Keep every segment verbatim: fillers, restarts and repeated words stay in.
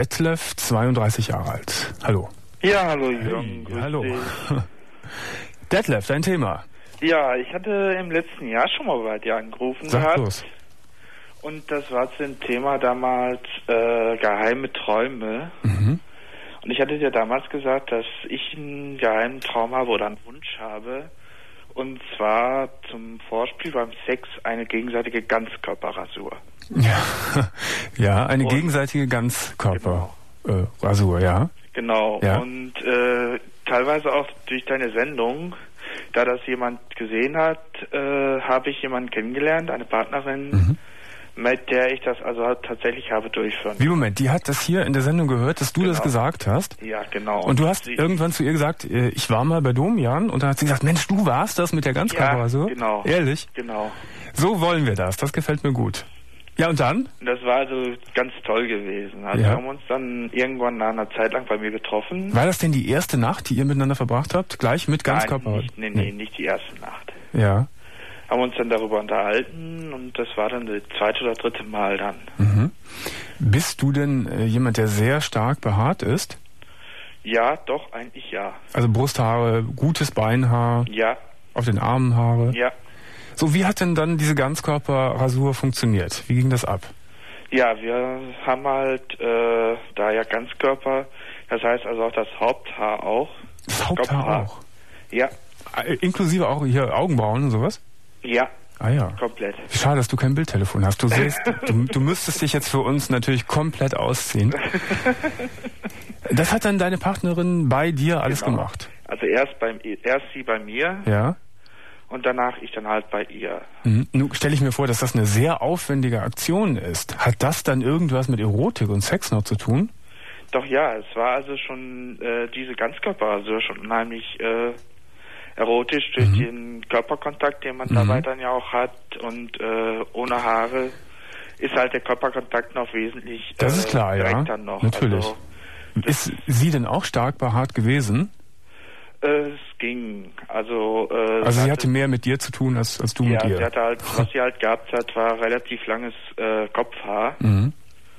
Detlef, zweiunddreißig Jahre alt. Hallo. Ja, hallo Jürgen. Hey, hallo. Detlef, dein Thema. Ja, ich hatte im letzten Jahr schon mal bei dir angerufen Sag gehabt. los. Und das war zu dem Thema damals äh, geheime Träume. Mhm. Und ich hatte dir damals gesagt, dass ich einen geheimen Traum habe oder einen Wunsch habe. Und zwar zum Vorspiel beim Sex eine gegenseitige Ganzkörperrasur. Ja, ja eine Und, gegenseitige Ganzkörperrasur, genau. äh, ja. Genau. Ja. Und äh, teilweise auch durch deine Sendung, da das jemand gesehen hat, äh, habe ich jemanden kennengelernt, eine Partnerin, Mhm. mit der ich das also tatsächlich habe durchführen. Wie, Moment, die hat das hier in der Sendung gehört, dass du Genau. das gesagt hast? Ja, genau. Und du hast Sie, irgendwann zu ihr gesagt, äh, ich war mal bei Domian, und dann hat sie gesagt, Mensch, du warst das mit der Ganzkörperrasur? Ja, genau. Ehrlich? Genau. So wollen wir das, das gefällt mir gut. Ja, und dann? Das war also ganz toll gewesen. Also Ja. wir haben uns dann irgendwann nach einer Zeit lang bei mir getroffen. War das denn die erste Nacht, die ihr miteinander verbracht habt? Gleich mit Ganzkörper? Nein, nicht, nee, nee, nicht die erste Nacht. Ja. Haben uns dann darüber unterhalten und das war dann das zweite oder dritte Mal dann. Mhm. Bist du denn äh, jemand, der sehr stark behaart ist? Ja, doch, eigentlich ja. Also Brusthaare, gutes Beinhaar, Ja, auf den Armen Haare. ja. So, wie hat denn dann diese Ganzkörperrasur funktioniert? Wie ging das ab? Ja, wir haben halt äh, da ja Ganzkörper, das heißt also auch das Haupthaar auch. Das Haupthaar Kopfhaar. auch? Ja, Äh, Inklusive auch hier Augenbrauen und sowas? ja, Ah ja. komplett. Schade, dass du kein Bildtelefon hast. Du siehst, du, du müsstest dich jetzt für uns natürlich komplett ausziehen. Das hat dann deine Partnerin bei dir alles Genau. gemacht? Also erst beim erst sie bei mir Ja. und danach ich dann halt bei ihr. Mhm. Nun stelle ich mir vor, dass das eine sehr aufwendige Aktion ist. Hat das dann irgendwas mit Erotik und Sex noch zu tun? Doch ja, es war also schon äh, diese Ganzkörperrasur schon unheimlich äh, erotisch durch Mhm. den Körperkontakt, den man Mhm. dabei dann ja auch hat und äh, ohne Haare ist halt der Körperkontakt noch wesentlich Das äh, ist klar, ja. direkter noch. Natürlich. Also, Ist sie denn auch stark behaart gewesen? äh, es ging. Also, äh, Also sie hatte mehr mit dir zu tun als, als du ja, mit ihr. sie hatte halt, was sie halt gehabt hat, war relativ langes äh, Kopfhaar. Mhm.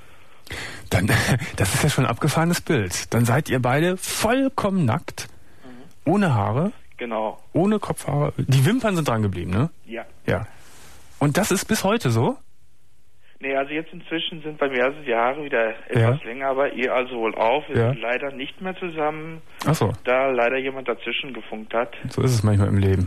Dann, das ist ja schon ein abgefahrenes Bild. Dann seid ihr beide vollkommen nackt, ohne Haare, Genau. ohne Kopfhaare. Die Wimpern sind dran geblieben, ne? Ja. Ja. Und das ist bis heute so? Nee, also jetzt inzwischen sind bei mir also die Haare wieder etwas Ja. länger, aber ihr also wohl auch. Wir Ja. sind leider nicht mehr zusammen, Ach so, da leider jemand dazwischen gefunkt hat. so ist es manchmal im Leben.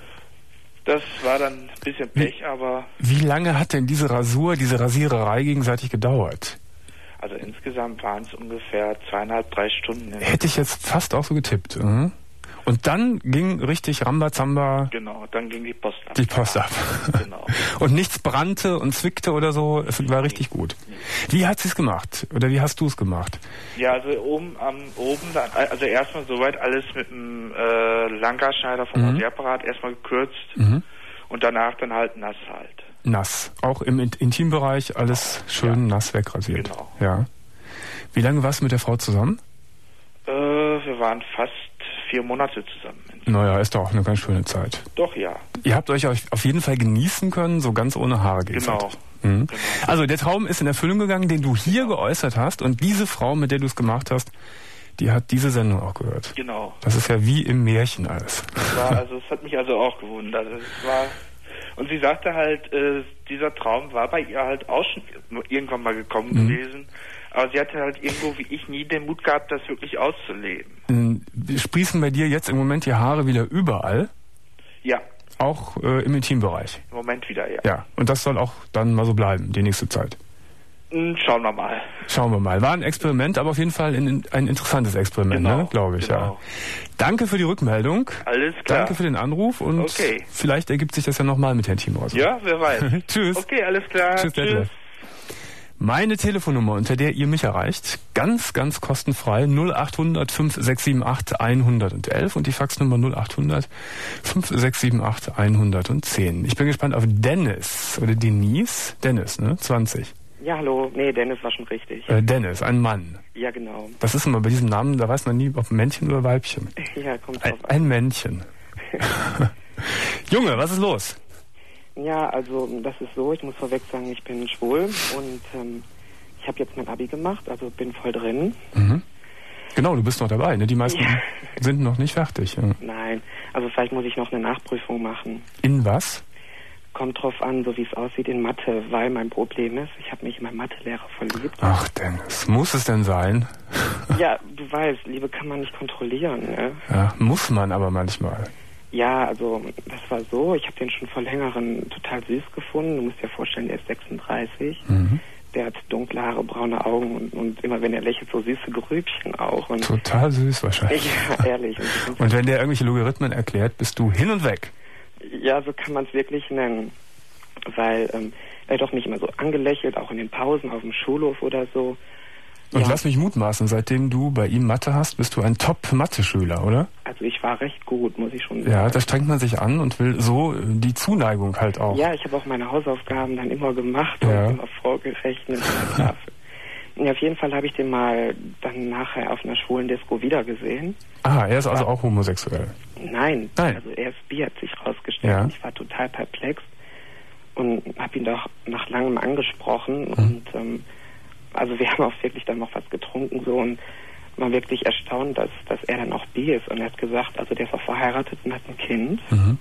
Das war dann ein bisschen Pech, aber Wie lange hat denn diese Rasur, diese Rasiererei gegenseitig gedauert? also insgesamt waren es ungefähr zweieinhalb, drei Stunden. Hätte ich jetzt fast auch so getippt. Mhm. Und dann ging richtig Rambazamba Genau, dann ging die Post ab. die Post ab. Genau. Und nichts brannte und zwickte oder so. Es war richtig gut. Wie hat sie es gemacht? Oder wie hast du es gemacht? Ja, also oben am oben, dann, also erstmal soweit alles mit einem äh, Langhaarschneider vom Mhm. Rasierapparat erstmal gekürzt Mhm. und danach dann halt nass halt. Nass. Auch im In- Intimbereich alles schön Ja. nass wegrasiert. Genau. Ja. Wie lange warst du mit der Frau zusammen? Äh, wir waren fast vier Monate zusammen. Naja, ist doch auch eine ganz schöne Zeit. Doch, ja. Ihr habt euch auf jeden Fall genießen können, so ganz ohne Haare gegenseitig. Genau. Mhm. Genau. Also der Traum ist in Erfüllung gegangen, den du hier geäußert hast, und diese Frau, mit der du es gemacht hast, die hat diese Sendung auch gehört. Genau. Das ist ja wie im Märchen alles. Es war, also es hat mich also auch gewundert. Es war, und sie sagte halt, äh, dieser Traum war bei ihr halt auch schon irgendwann mal gekommen Mhm. gewesen. Aber sie hatte halt irgendwo wie ich nie den Mut gehabt, das wirklich auszuleben. Ähm, Sprießen bei dir jetzt im Moment die Haare wieder überall, Ja, auch äh, im Intimbereich. im Moment wieder, ja. Ja, und das soll auch dann mal so bleiben, die nächste Zeit. Hm, Schauen wir mal. Schauen wir mal. War ein Experiment, aber auf jeden Fall ein, ein interessantes Experiment, Genau, ne? Glaube ich, ja. genau. Danke für die Rückmeldung. Alles klar. Danke für den Anruf und Okay. vielleicht ergibt sich das ja nochmal mit Herrn Thiemhauser. Ja, wer weiß. Tschüss. Okay, alles klar. Tschüss, Detlef. Meine Telefonnummer, unter der ihr mich erreicht, ganz, ganz kostenfrei, null acht hundert fünf sechs sieben acht hundertelf und die Faxnummer null acht hundert fünf sechs sieben acht hundertzehn. Ich bin gespannt auf Dennis oder Denise. Dennis, ne? zwanzig. Ja, hallo. Nee, Dennis war schon richtig. Äh, Dennis, ein Mann. Ja, genau. Das ist immer bei diesem Namen, da weiß man nie, ob Männchen oder Weibchen. Ja, kommt Ein, drauf an. ein Männchen. Junge, was ist los? Ja, also das ist so, ich muss vorweg sagen, ich bin schwul und ähm, ich ich habe jetzt mein Abi gemacht, also bin voll drin. Mhm. Genau, du bist noch dabei, ne? Die meisten ja. sind noch nicht fertig. Ja. Nein, also vielleicht muss ich noch eine Nachprüfung machen. In was? Kommt drauf an, so wie es aussieht in Mathe, weil mein Problem ist, ich habe mich in meinen Mathelehrer verliebt. Ach Dennis, muss es denn sein? Ja, du weißt, Liebe kann man nicht kontrollieren, ne? Ja, muss man aber manchmal. Ja, also das war so, ich habe den schon vor längerem total süß gefunden. Du musst dir vorstellen, der ist sechsunddreißig. Mhm. Der hat dunkle Haare, braune Augen und, und immer wenn er lächelt, so süße Grübchen auch. Und total süß wahrscheinlich. Ja, ehrlich. Und, und wenn der irgendwelche Logarithmen erklärt, bist du hin und weg. Ja, so kann man es wirklich nennen. Weil ähm, er hat doch mich immer so angelächelt, auch in den Pausen auf dem Schulhof oder so. Und ja. lass mich mutmaßen, seitdem du bei ihm Mathe hast, bist du ein Top-Mathe-Schüler, oder? Also ich war recht gut, muss ich schon sagen. Ja, da strengt man sich an und will so die Zuneigung halt auch. Ja, ich habe auch meine Hausaufgaben dann immer gemacht ja. und immer vorgerechnet in der Tafel. Ja, auf jeden Fall habe ich den mal dann nachher auf einer schwulen Disco wiedergesehen. Ah, er ist also auch homosexuell? Nein, Nein. Also er ist bi, hat sich rausgestellt. Ja. Ich war total perplex und habe ihn doch nach langem angesprochen. Mhm. Und ähm, also wir haben auch wirklich dann noch was getrunken so und war wirklich erstaunt, dass, dass er dann auch bi ist. Und er hat gesagt, also der ist auch verheiratet und hat ein Kind. Mhm.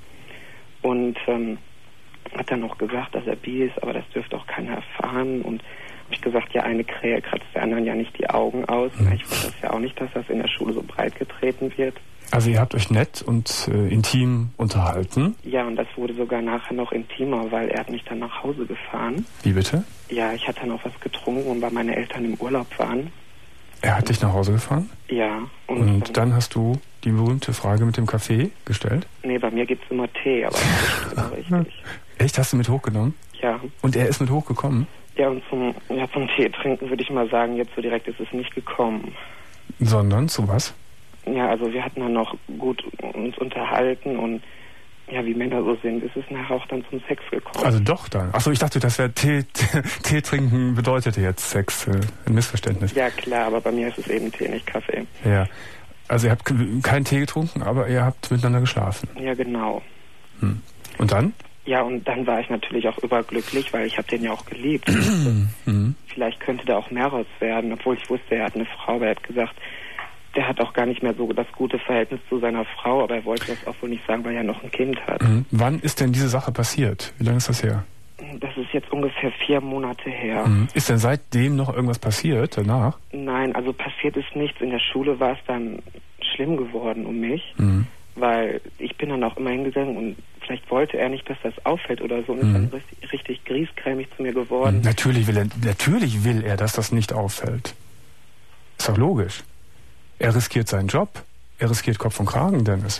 Und ähm, hat dann auch gesagt, dass er bi ist, aber das dürfte auch keiner erfahren. Und habe ich gesagt, ja, eine Krähe kratzt der anderen ja nicht die Augen aus. Mhm. Ich wollte das ja auch nicht, dass das in der Schule so breit getreten wird. Also ihr habt euch nett und äh, intim unterhalten? Ja, und das wurde sogar nachher noch intimer, weil er hat mich dann nach Hause gefahren. Wie bitte? Ja, ich hatte noch was getrunken und weil meine Eltern im Urlaub waren. Er hat dich nach Hause gefahren? Ja. Und, und dann, dann hast du die berühmte Frage mit dem Kaffee gestellt? Nee, bei mir gibt's immer Tee, aber das ist immer richtig. Echt? Hast du mit hochgenommen? Ja. Und er ist mit hochgekommen? Ja, und zum, ja, zum Tee trinken würde ich mal sagen, jetzt so direkt ist es nicht gekommen. Sondern zu was? Ja, also wir hatten dann noch gut uns unterhalten und ja, wie Männer so sind, ist es nachher auch dann zum Sex gekommen. Also doch dann. Achso, ich dachte, das wäre Tee, Tee trinken bedeutete jetzt Sex. Äh, ein Missverständnis. Ja klar, aber bei mir ist es eben Tee, nicht Kaffee. Ja. Also ihr habt keinen Tee getrunken, aber ihr habt miteinander geschlafen. Ja, genau. Hm. Und dann? Ja, und dann war ich natürlich auch überglücklich, weil ich habe den ja auch geliebt. mhm. Vielleicht könnte da auch mehr raus werden, obwohl ich wusste, er hat eine Frau, aber er hat gesagt, der hat auch gar nicht mehr so das gute Verhältnis zu seiner Frau, aber er wollte das auch wohl nicht sagen, weil er noch ein Kind hat. Mhm. Wann ist denn diese Sache passiert? Wie lange ist das her? Das ist jetzt ungefähr vier Monate her. Mhm. Ist denn seitdem noch irgendwas passiert danach? Nein, also passiert ist nichts. In der Schule war es dann schlimm geworden um mich, mhm. weil ich bin dann auch immer hingegangen und vielleicht wollte er nicht, dass das auffällt oder so und mhm. ist dann richtig, richtig griesgrämig zu mir geworden. Mhm. Natürlich will er, natürlich will er, dass das nicht auffällt. Ist doch logisch. Er riskiert seinen Job. Er riskiert Kopf und Kragen, Dennis.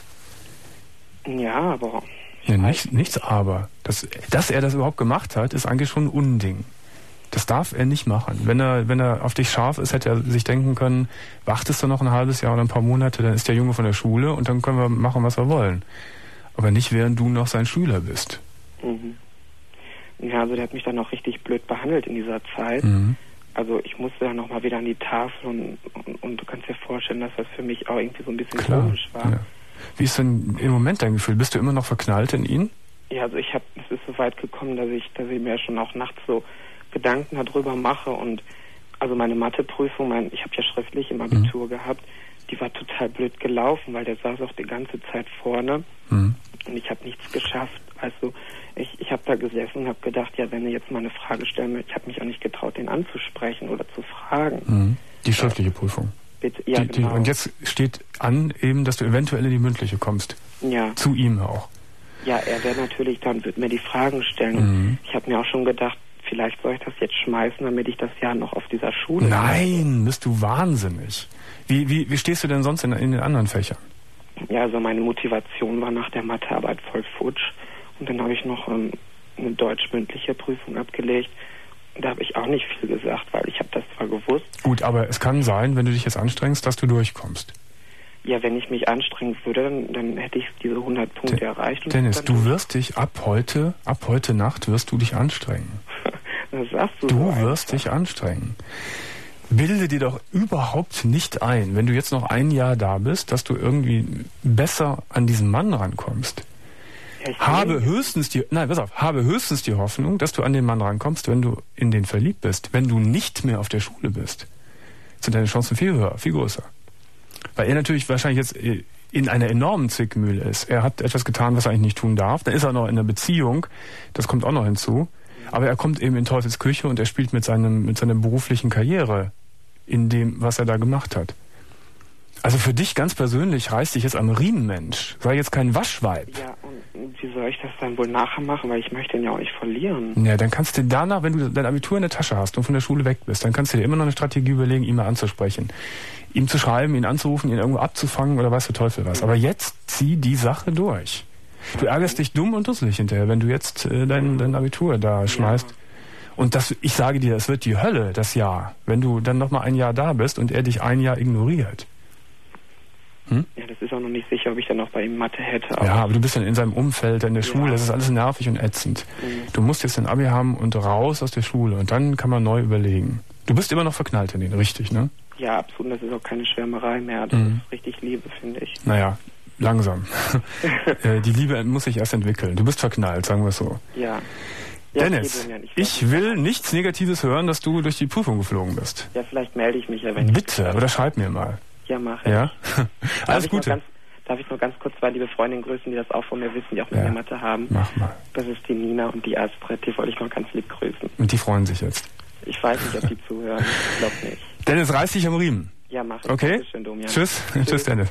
Ja, aber... Ja, nicht, nichts aber. Das, dass er das überhaupt gemacht hat, ist eigentlich schon ein Unding. Das darf er nicht machen. Wenn er, wenn er auf dich scharf ist, hätte er sich denken können, wartest du noch ein halbes Jahr oder ein paar Monate, dann ist der Junge von der Schule und dann können wir machen, was wir wollen. Aber nicht, während du noch sein Schüler bist. Mhm. Ja, also der hat mich dann auch richtig blöd behandelt in dieser Zeit. Mhm. Also ich musste dann nochmal wieder an die Tafel und, und, und du kannst dir vorstellen, dass das für mich auch irgendwie so ein bisschen Klar, komisch war. Ja. Wie ist denn im Moment dein Gefühl? Bist du immer noch verknallt in ihn? Ja, also ich habe, es ist so weit gekommen, dass ich, dass ich mir schon auch nachts so Gedanken darüber mache und also meine Matheprüfung, mein, ich habe ja schriftlich im Abitur mhm. gehabt, die war total blöd gelaufen, weil der saß auch die ganze Zeit vorne mhm. und ich habe nichts geschafft. Also ich, ich habe da gesessen und habe gedacht, ja, wenn er jetzt mal eine Frage stellen will, ich habe mich auch nicht getraut, den anzusprechen oder zu fragen. Mhm. Die schriftliche ja. Prüfung. Bitte, ja, die, genau. Die, und jetzt steht an eben, dass du eventuell in die mündliche kommst. Ja. Zu ihm auch. Ja, er wäre natürlich dann, würde mir die Fragen stellen. Mhm. Ich habe mir auch schon gedacht, vielleicht soll ich das jetzt schmeißen, damit ich das Jahr noch auf dieser Schule... Nein, habe. Bist du wahnsinnig. Wie, wie, wie stehst du denn sonst in, in den anderen Fächern? Ja, also meine Motivation war nach der Mathearbeit voll futsch. Und dann habe ich noch ähm, eine deutsch-mündliche Prüfung abgelegt. Da habe ich auch nicht viel gesagt, weil ich habe das zwar gewusst. Gut, aber es kann sein, wenn du dich jetzt anstrengst, dass du durchkommst. Ja, wenn ich mich anstrengen würde, dann, dann hätte ich diese hundert Punkte De- erreicht. Und Dennis, du wirst dich ab heute, ab heute Nacht wirst du dich anstrengen. Das sagst du. Du so wirst dich anstrengen. Bilde dir doch überhaupt nicht ein, wenn du jetzt noch ein Jahr da bist, dass du irgendwie besser an diesen Mann rankommst. Ja, habe höchstens die, nein, pass auf, habe höchstens die Hoffnung, dass du an den Mann rankommst, wenn du in den verliebt bist. Wenn du nicht mehr auf der Schule bist, sind deine Chancen viel höher, viel größer. Weil er natürlich wahrscheinlich jetzt in einer enormen Zwickmühle ist. Er hat etwas getan, was er eigentlich nicht tun darf. Dann ist er noch in einer Beziehung. Das kommt auch noch hinzu. Aber er kommt eben in Teufels Küche und er spielt mit seinem, mit seiner beruflichen Karriere in dem, was er da gemacht hat. Also für dich ganz persönlich reißt dich jetzt am Riemen, Mensch. Sei jetzt kein Waschweib. Ja, und wie soll ich das dann wohl nachher machen? Weil ich möchte ihn ja auch nicht verlieren. Ja, dann kannst du danach, wenn du dein Abitur in der Tasche hast und von der Schule weg bist, dann kannst du dir immer noch eine Strategie überlegen, ihn mal anzusprechen. Ihm zu schreiben, ihn anzurufen, ihn irgendwo abzufangen oder weiß der Teufel was. Aber jetzt zieh die Sache durch. Du ärgerst dich dumm und dusselig hinterher, wenn du jetzt äh, dein, dein Abitur da schmeißt. Ja. Und das, ich sage dir, es wird die Hölle, das Jahr, wenn du dann noch mal ein Jahr da bist und er dich ein Jahr ignoriert. Hm? Ja, das ist auch noch nicht sicher, ob ich dann noch bei ihm Mathe hätte. Aber ja, aber du bist dann in seinem Umfeld, in der Schule, ja. Das ist alles nervig und ätzend. Mhm. Du musst jetzt ein Abi haben und raus aus der Schule und dann kann man neu überlegen. Du bist immer noch verknallt in den, richtig, ne? Ja, absolut, das ist auch keine Schwärmerei mehr. Das mhm. ist richtig Liebe, finde ich. Naja, langsam. Die Liebe muss sich erst entwickeln. Du bist verknallt, sagen wir es so. Ja. Ja, Dennis, ja ich will nichts Negatives hören, dass du durch die Prüfung geflogen bist. Ja, vielleicht melde ich mich ja, wenn Bitte, ich... Bitte, oder schreib mir mal. Ja, mach ich. Ja? Alles Gute. Ganz, darf ich nur ganz kurz zwei liebe Freundinnen grüßen, die das auch von mir wissen, die auch mit ja. der Mathe haben. Mach mal. Das ist die Nina und die Astrid, die wollte ich noch ganz lieb grüßen. Und die freuen sich jetzt? Ich weiß nicht, ob die zuhören. Ich glaube nicht. Dennis, reiß dich am Riemen. Ja, mach ich. Okay? Schön, Domian. Tschüss. Tschüss. Tschüss, Dennis.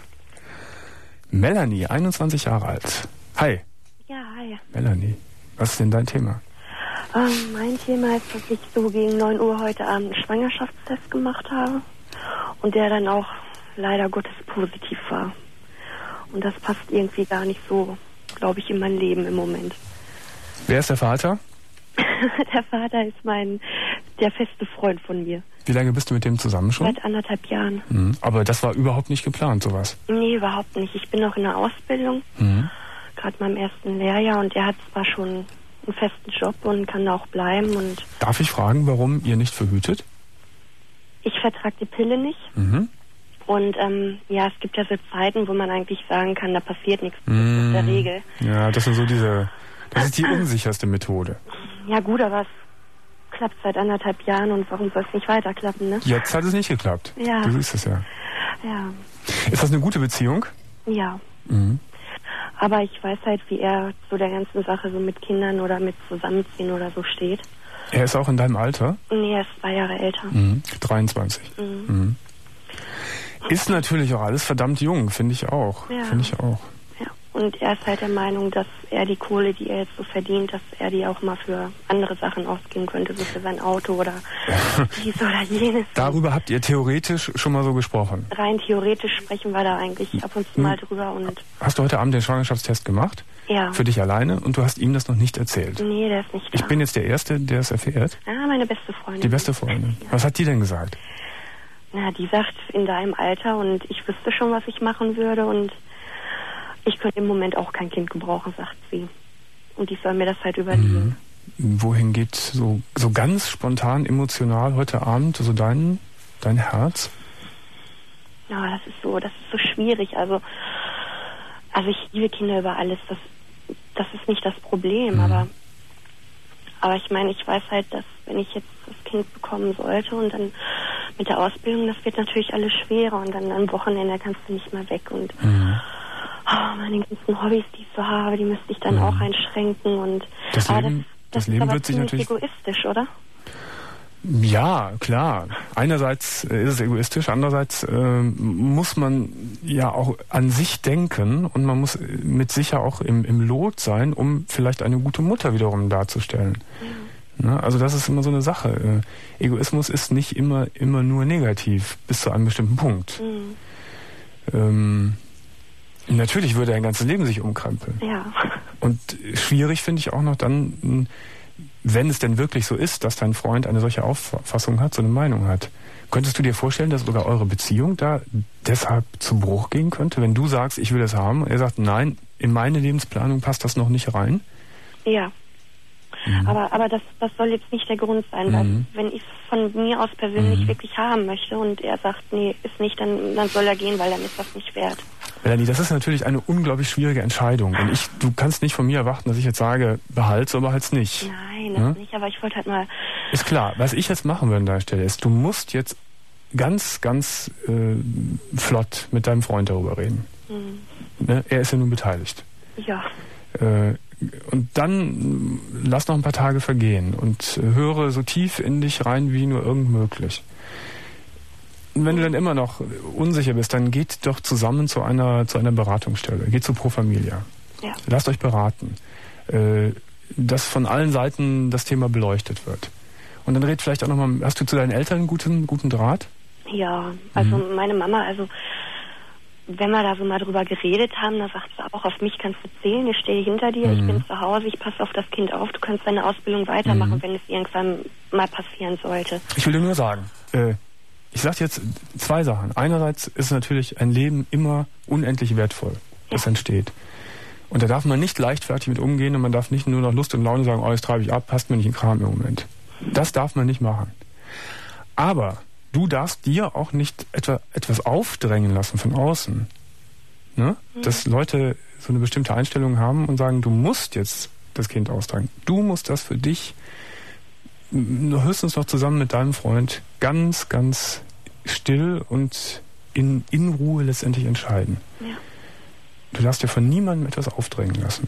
Melanie, einundzwanzig Jahre alt. Hi. Ja, hi. Melanie, was ist denn dein Thema? Ähm, mein Thema ist, dass ich so gegen neun Uhr heute Abend einen Schwangerschaftstest gemacht habe und der dann auch leider Gottes positiv war. Und das passt irgendwie gar nicht so, glaube ich, in mein Leben im Moment. Wer ist der Vater? Der Vater ist mein, der feste Freund von mir. Wie lange bist du mit dem zusammen schon? Seit anderthalb Jahren. Mhm. Aber das war überhaupt nicht geplant, sowas? Nee, überhaupt nicht. Ich bin noch in der Ausbildung, mhm. gerade mal im ersten Lehrjahr und er hat zwar schon einen festen Job und kann da auch bleiben. Und darf ich fragen, warum ihr nicht verhütet? Ich vertrage die Pille nicht. Mhm. Und ähm, ja, es gibt ja so Zeiten, wo man eigentlich sagen kann, da passiert nichts. Das mhm. ist der Regel. Ja, das sind so diese, das ist die unsicherste Methode. Ja gut, aber es klappt seit anderthalb Jahren und warum soll es nicht weiterklappen, ne? Jetzt hat es nicht geklappt. Ja. Du siehst es ja. Ja. Ist das eine gute Beziehung? Ja. Mhm. Aber ich weiß halt, wie er zu der ganzen Sache so mit Kindern oder mit Zusammenziehen oder so steht. Er ist auch in deinem Alter? Nee, er ist zwei Jahre älter. Mhm. dreiundzwanzig. Mhm. Mhm. Ist natürlich auch alles verdammt jung, finde ich auch. Ja. Finde ich auch. Ja. Und er ist halt der Meinung, dass er die Kohle, die er jetzt so verdient, dass er die auch mal für andere Sachen ausgeben könnte, so für sein Auto oder dies oder jenes. Darüber habt ihr theoretisch schon mal so gesprochen? Rein theoretisch sprechen wir da eigentlich ab und zu mal drüber. Und hast du heute Abend den Schwangerschaftstest gemacht? Ja. Für dich alleine und du hast ihm das noch nicht erzählt? Nee, der ist nicht da. Ich bin jetzt der Erste, der es erfährt? Ah, meine beste Freundin. Die beste Freundin. Ja. Was hat die denn gesagt? Na, die sagt, in deinem Alter und ich wüsste schon, was ich machen würde und ich könnte im Moment auch kein Kind gebrauchen, sagt sie. Und die soll mir das halt überlegen. Mhm. Wohin geht so, so ganz spontan, emotional heute Abend so dein, dein Herz? Ja, das ist so, das ist so schwierig. Also, also ich liebe Kinder über alles. Das, das ist nicht das Problem, mhm. aber, aber ich meine, ich weiß halt, dass wenn ich jetzt das Kind bekommen sollte und dann mit der Ausbildung, das wird natürlich alles schwerer und dann am Wochenende kannst du nicht mehr weg und mhm. oh, meine ganzen Hobbys, die ich so habe, die müsste ich dann mhm. auch einschränken und das Leben, das, das, das Leben ist aber wird sich natürlich egoistisch, oder? Ja, klar. Einerseits ist es egoistisch, andererseits äh, muss man ja auch an sich denken und man muss mit sicher auch im, im Lot sein, um vielleicht eine gute Mutter wiederum darzustellen. Mhm. Ne? Also das ist immer so eine Sache. Äh, Egoismus ist nicht immer immer nur negativ, bis zu einem bestimmten Punkt. Mhm. Ähm, natürlich würde ein ganzes Leben sich umkrempeln. Ja. Und schwierig finde ich auch noch dann, wenn es denn wirklich so ist, dass dein Freund eine solche Auffassung hat, so eine Meinung hat. Könntest du dir vorstellen, dass sogar eure Beziehung da deshalb zu Bruch gehen könnte? Wenn du sagst, ich will das haben, und er sagt, nein, in meine Lebensplanung passt das noch nicht rein? Ja. Mhm. Aber, aber das, das soll jetzt nicht der Grund sein, mhm. weil wenn ich es von mir aus persönlich mhm. wirklich haben möchte und er sagt, nee, ist nicht, dann, dann soll er gehen, weil dann ist das nicht wert. Melanie, das ist natürlich eine unglaublich schwierige Entscheidung. Und ich, du kannst nicht von mir erwarten, dass ich jetzt sage, behalt's, aber halt's nicht. Nein, das ja? nicht, aber ich wollte halt mal... Ist klar. Was ich jetzt machen würde an der Stelle ist, du musst jetzt ganz, ganz äh, flott mit deinem Freund darüber reden. Mhm. Ne? Er ist ja nun beteiligt. Ja. Äh, und dann lass noch ein paar Tage vergehen und höre so tief in dich rein wie nur irgend möglich. Und wenn du dann immer noch unsicher bist, dann geht doch zusammen zu einer zu einer Beratungsstelle. Geht zu Pro Familia. Ja. Lasst euch beraten. Äh, dass von allen Seiten das Thema beleuchtet wird. Und dann red vielleicht auch nochmal, hast du zu deinen Eltern einen guten, guten Draht? Ja, also mhm. meine Mama, also wenn wir da so mal drüber geredet haben, da sagt sie auch, auf mich kannst du zählen, ich stehe hinter dir, mhm. ich bin zu Hause, ich passe auf das Kind auf, du kannst deine Ausbildung weitermachen, mhm. wenn es irgendwann mal passieren sollte. Ich will dir nur sagen, äh, ich sage jetzt zwei Sachen. Einerseits ist natürlich ein Leben immer unendlich wertvoll, das ja. entsteht. Und da darf man nicht leichtfertig mit umgehen und man darf nicht nur nach Lust und Laune sagen, oh, jetzt treibe ich ab, passt mir nicht in Kram im Moment. Das darf man nicht machen. Aber du darfst dir auch nicht etwa, etwas aufdrängen lassen von außen. Ne? Mhm. Dass Leute so eine bestimmte Einstellung haben und sagen, du musst jetzt das Kind austragen. Du musst das für dich höchstens noch zusammen mit deinem Freund ganz, ganz still und in, in Ruhe letztendlich entscheiden. Ja. Du darfst dir von niemandem etwas aufdrängen lassen.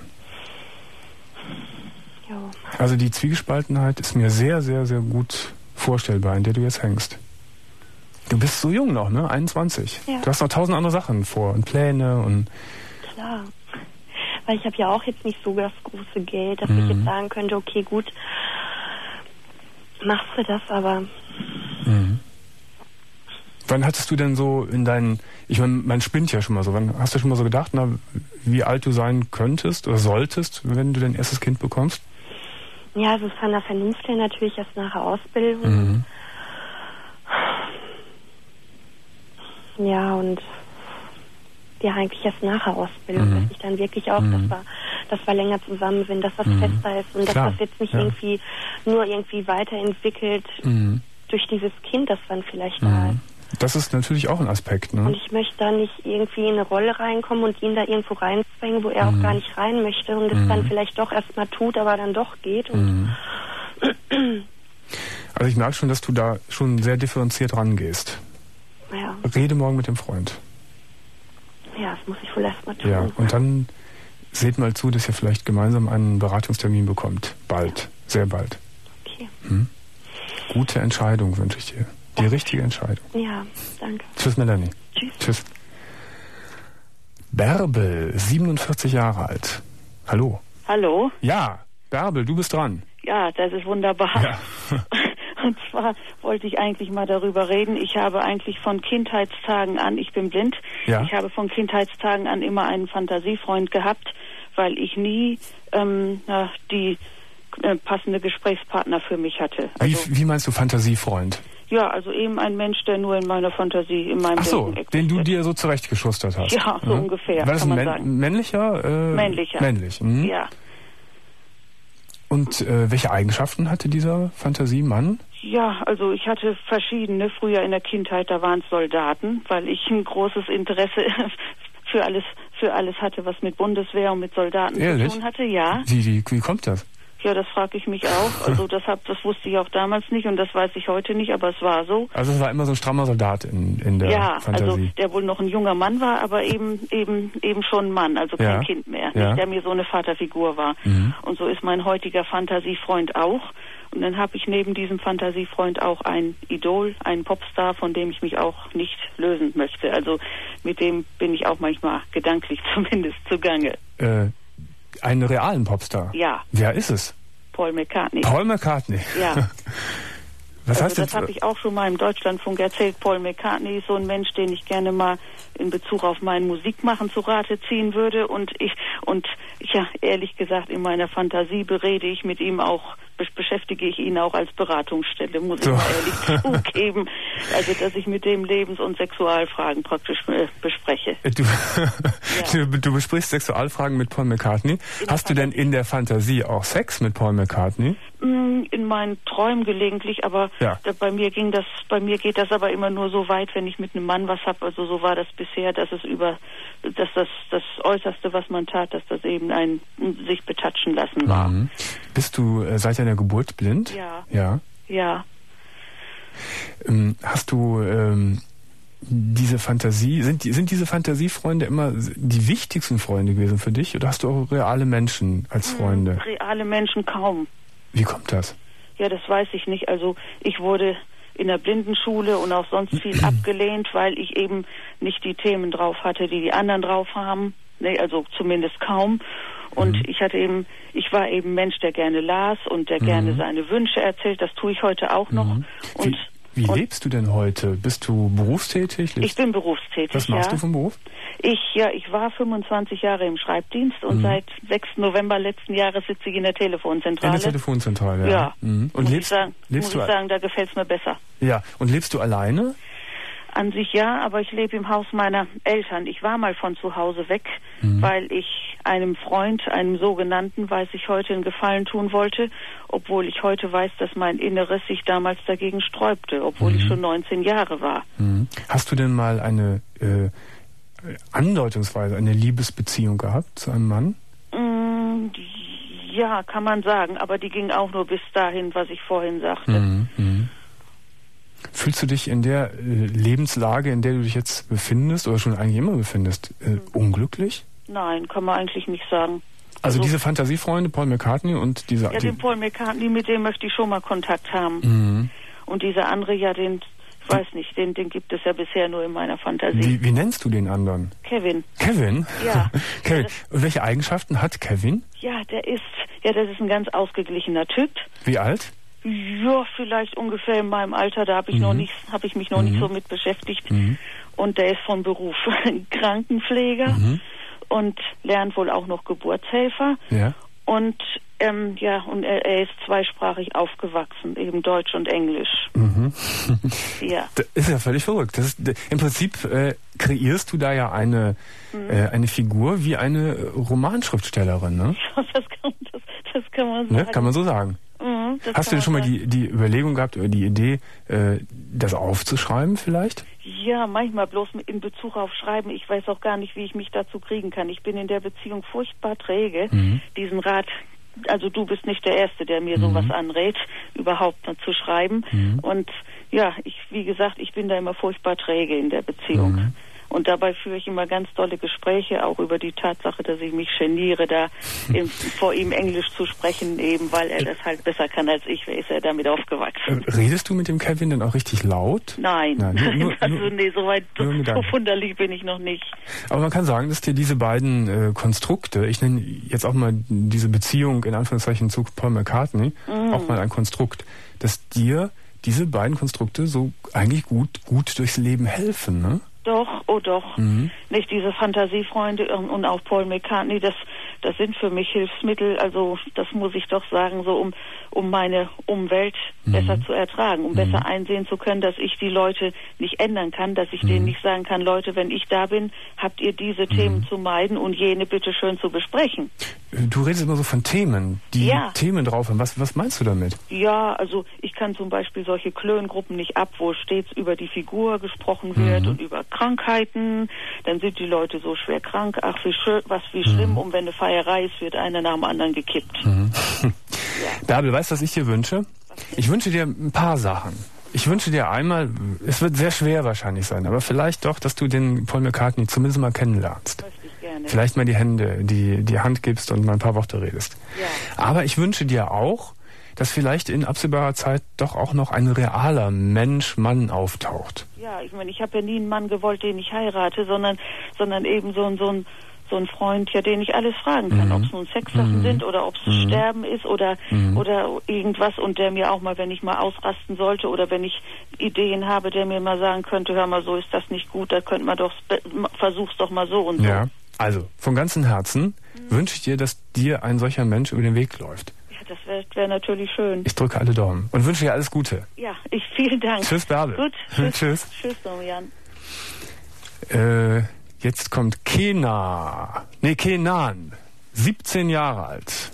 Jo. Also die Zwiegespaltenheit ist mir sehr, sehr, sehr gut vorstellbar, in der du jetzt hängst. Du bist so jung noch, ne? einundzwanzig. Ja. Du hast noch tausend andere Sachen vor und Pläne und... Klar. Weil ich habe ja auch jetzt nicht so das große Geld, dass mhm. ich jetzt sagen könnte, okay, gut, machst du das, aber... Mhm. Wann hattest du denn so in deinen... Ich meine, man spinnt ja schon mal so. Wann hast du schon mal so gedacht, na, wie alt du sein könntest oder solltest, wenn du dein erstes Kind bekommst? Ja, also von der Vernunft her natürlich erst nach der Ausbildung. Mhm. Ja, und ja, eigentlich erst nach der Ausbildung, mhm. dass ich dann wirklich auch, mhm. dass wir, dass wir länger zusammen sind, dass das mhm. fester ist und Klar. dass das jetzt nicht ja. irgendwie nur irgendwie weiterentwickelt mhm. durch dieses Kind, das dann vielleicht mhm. da ist. Das ist natürlich auch ein Aspekt, ne? Und ich möchte da nicht irgendwie in eine Rolle reinkommen und ihn da irgendwo reinzwängen, wo er mhm. auch gar nicht rein möchte und es mhm. dann vielleicht doch erstmal tut, aber dann doch geht. Und mhm. Also ich merke schon, dass du da schon sehr differenziert rangehst. ja. Rede morgen mit dem Freund. Ja, das muss ich wohl erstmal tun. Ja, und dann seht mal zu, dass ihr vielleicht gemeinsam einen Beratungstermin bekommt. Bald, ja. sehr bald. Okay. Hm? Gute Entscheidung wünsche ich dir. Die danke. Richtige Entscheidung. Ja, danke. Tschüss, Melanie. Tschüss. Tschüss. Bärbel, siebenundvierzig Jahre alt. Hallo. Hallo? Ja, Bärbel, du bist dran. Ja, das ist wunderbar. Ja. Und zwar wollte ich eigentlich mal darüber reden. Ich habe eigentlich von Kindheitstagen an, ich bin blind, ja. ich habe von Kindheitstagen an immer einen Fantasiefreund gehabt, weil ich nie ähm, na, die äh, passende Gesprächspartner für mich hatte. Also, wie, wie meinst du Fantasiefreund? Ja, also eben ein Mensch, der nur in meiner Fantasie, in meinem Ach so, Denken den du dir so zurechtgeschustert hast. Ja, so ja. ungefähr, War das kann ein man männ- sagen. männlicher? Äh, Männlicher. Männlich, mhm. Ja. Und äh, welche Eigenschaften hatte dieser Fantasiemann? Ja, also ich hatte verschiedene. Früher in der Kindheit, da waren es Soldaten, weil ich ein großes Interesse für alles, für alles hatte, was mit Bundeswehr und mit Soldaten Ehrlich? zu tun hatte. Ja. Wie, wie, wie kommt das? Ja, das frage ich mich auch. Also das hab, das wusste ich auch damals nicht und das weiß ich heute nicht, aber es war so. Also es war immer so ein strammer Soldat in, in der ja, Fantasie. Ja, also der wohl noch ein junger Mann war, aber eben eben eben schon ein Mann, also kein ja. Kind mehr, ja. nicht, der mir so eine Vaterfigur war. Mhm. Und so ist mein heutiger Fantasiefreund auch. Und dann habe ich neben diesem Fantasiefreund auch ein Idol, einen Popstar, von dem ich mich auch nicht lösen möchte. Also mit dem bin ich auch manchmal gedanklich zumindest zugange. Äh, einen realen Popstar? Ja. Wer ist es? Paul McCartney. Paul McCartney? Ja. Was also heißt das habe ich auch schon mal im Deutschlandfunk erzählt. Paul McCartney ist so ein Mensch, den ich gerne mal in Bezug auf mein Musikmachen zu Rate ziehen würde. Und ich, und ja, ehrlich gesagt, in meiner Fantasie berede ich mit ihm auch be- beschäftige ich ihn auch als Beratungsstelle, muss ich so. mal ehrlich zugeben. Also, dass ich mit dem Lebens- und Sexualfragen praktisch äh, bespreche. Du, ja. du, du besprichst Sexualfragen mit Paul McCartney. In Hast du denn in der Fantasie auch Sex mit Paul McCartney? In meinen Träumen gelegentlich, aber ja. da, bei mir ging das, bei mir geht das aber immer nur so weit, wenn ich mit einem Mann was habe. Also so war das bisher, dass es über, dass das das Äußerste, was man tat, dass das eben ein sich betatschen lassen war. Mhm. Bist du äh, seit deiner Geburt blind? Ja. Ja. Ja. Ähm, hast du ähm, diese Fantasie, sind, die, sind diese Fantasiefreunde immer die wichtigsten Freunde gewesen für dich oder hast du auch reale Menschen als Freunde? Reale Menschen kaum. Wie kommt das? Ja, das weiß ich nicht. Also ich wurde in der Blindenschule und auch sonst viel abgelehnt, weil ich eben nicht die Themen drauf hatte, die die anderen drauf haben. Nee, also zumindest kaum. Und mhm. ich hatte eben, ich war eben Mensch, der gerne las und der mhm. gerne seine Wünsche erzählt. Das tue ich heute auch noch. Mhm. Und Wie, wie und lebst du denn heute? Bist du berufstätig? Lebst ich bin berufstätig. Was machst ja. du vom Beruf? Ich, ja, ich war fünfundzwanzig Jahre im Schreibdienst und mhm. seit sechsten November letzten Jahres sitze ich in der Telefonzentrale. In der Telefonzentrale, ja. Ja. Mhm. Und muss lebst, ich sagen, lebst muss du ich sagen, da gefällt es mir besser. Ja. Und lebst du alleine? An sich ja, aber ich lebe im Haus meiner Eltern. Ich war mal von zu Hause weg, mhm. weil ich einem Freund, einem sogenannten, weiß ich heute, einen Gefallen tun wollte, obwohl ich heute weiß, dass mein Inneres sich damals dagegen sträubte, obwohl mhm. ich schon neunzehn Jahre war. Mhm. Hast du denn mal eine äh, andeutungsweise eine Liebesbeziehung gehabt zu einem Mann? Mm, ja, kann man sagen, aber die ging auch nur bis dahin, was ich vorhin sagte. Mhm. Mhm. Fühlst du dich in der äh, Lebenslage, in der du dich jetzt befindest oder schon eigentlich immer befindest, äh, mhm. unglücklich? Nein, kann man eigentlich nicht sagen. Also, also diese Fantasiefreunde, Paul McCartney und dieser... Ja, den Paul McCartney, mit dem möchte ich schon mal Kontakt haben. Mhm. Und dieser andere, ja, den... Ich weiß nicht, den, den gibt es ja bisher nur in meiner Fantasie. Wie, wie nennst du den anderen? Kevin. Kevin? Ja. Kevin. Ja, und welche Eigenschaften hat Kevin? Ja, der ist, ja, das ist ein ganz ausgeglichener Typ. Wie alt? Ja, vielleicht ungefähr in meinem Alter. Da habe ich mhm. noch nicht, habe ich mich noch mhm. nicht so mit beschäftigt. Mhm. Und der ist von Beruf Krankenpfleger mhm. und lernt wohl auch noch Geburtshelfer. Ja. Und Ähm, ja, und er, er ist zweisprachig aufgewachsen, eben Deutsch und Englisch. Mhm. Ja. Das ist ja völlig verrückt. Das ist, im Prinzip äh, kreierst du da ja eine, mhm. äh, eine Figur wie eine Romanschriftstellerin, ne? Ja, das kann, das, das kann man sagen. Ne? Kann man so sagen. Mhm, Hast du denn schon mal die, die Überlegung gehabt oder die Idee, äh, das aufzuschreiben vielleicht? Ja, manchmal bloß in Bezug auf Schreiben. Ich weiß auch gar nicht, wie ich mich dazu kriegen kann. Ich bin in der Beziehung furchtbar träge. Mhm. Diesen Rat, also du bist nicht der Erste, der mir mhm. sowas anrät, überhaupt zu schreiben. Mhm. Und ja, ich, wie gesagt, ich bin da immer furchtbar träge in der Beziehung. Mhm. Und dabei führe ich immer ganz tolle Gespräche, auch über die Tatsache, dass ich mich geniere, da im, vor ihm Englisch zu sprechen, eben weil er das halt besser kann als ich. Wer ist er damit aufgewachsen? Redest du mit dem Kevin denn auch richtig laut? Nein, Nein nur, nur, also nee, so weit, so, so wunderlich bin ich noch nicht. Aber man kann sagen, dass dir diese beiden äh, Konstrukte, ich nenne jetzt auch mal diese Beziehung in Anführungszeichen zu Paul McCartney, mm. auch mal ein Konstrukt, dass dir diese beiden Konstrukte so eigentlich gut, gut durchs Leben helfen, ne? Doch, oh doch. Mhm. Nicht diese Fantasiefreunde und auch Paul McCartney, das, das sind für mich Hilfsmittel, also das muss ich doch sagen, so um, um meine Umwelt mhm. besser zu ertragen, um mhm. besser einsehen zu können, dass ich die Leute nicht ändern kann, dass ich mhm. denen nicht sagen kann, Leute, wenn ich da bin, habt ihr diese mhm. Themen zu meiden und jene bitte schön zu besprechen. Du redest immer so von Themen, die ja. Themen drauf haben. Was, was meinst du damit? Ja, also ich kann zum Beispiel solche Klöngruppen nicht ab, wo stets über die Figur gesprochen wird mhm. und über Krankheiten, dann sind die Leute so schwer krank, ach wie schön, was wie schlimm, mhm. und wenn eine Feierei ist, wird einer nach dem anderen gekippt. Mhm. Ja. Bärbel, weißt du, was ich dir wünsche? Ich wünsche dir ein paar Sachen. Ich wünsche dir einmal, es wird sehr schwer wahrscheinlich sein, aber vielleicht doch, dass du den Paul McCartney zumindest mal kennenlernst. Möchte ich gerne. Vielleicht mal die Hände, die, die Hand gibst und mal ein paar Worte redest. Ja. Aber ich wünsche dir auch, dass vielleicht in absehbarer Zeit doch auch noch ein realer Mensch, Mann auftaucht. Ja, ich meine, ich habe ja nie einen Mann gewollt, den ich heirate, sondern, sondern eben so ein, so ein, so ein Freund, ja, den ich alles fragen kann, mhm. ob es nun Sexsachen mhm. sind oder ob es mhm. Sterben ist oder, mhm. oder irgendwas, und der mir auch mal, wenn ich mal ausrasten sollte oder wenn ich Ideen habe, der mir mal sagen könnte, hör mal, so ist das nicht gut, da könnte man doch, versuch's doch mal so und so. Ja, also von ganzem Herzen mhm. wünsche ich dir, dass dir ein solcher Mensch über den Weg läuft. das wäre wär natürlich schön. Ich drücke alle Daumen und wünsche dir alles Gute. Ja, ich vielen Dank. Tschüss, Bärbel. Gut, tschüss. Tschüss. Tschüss, Dorian. Äh, jetzt kommt Kena. Nee, Kenan. siebzehn Jahre alt.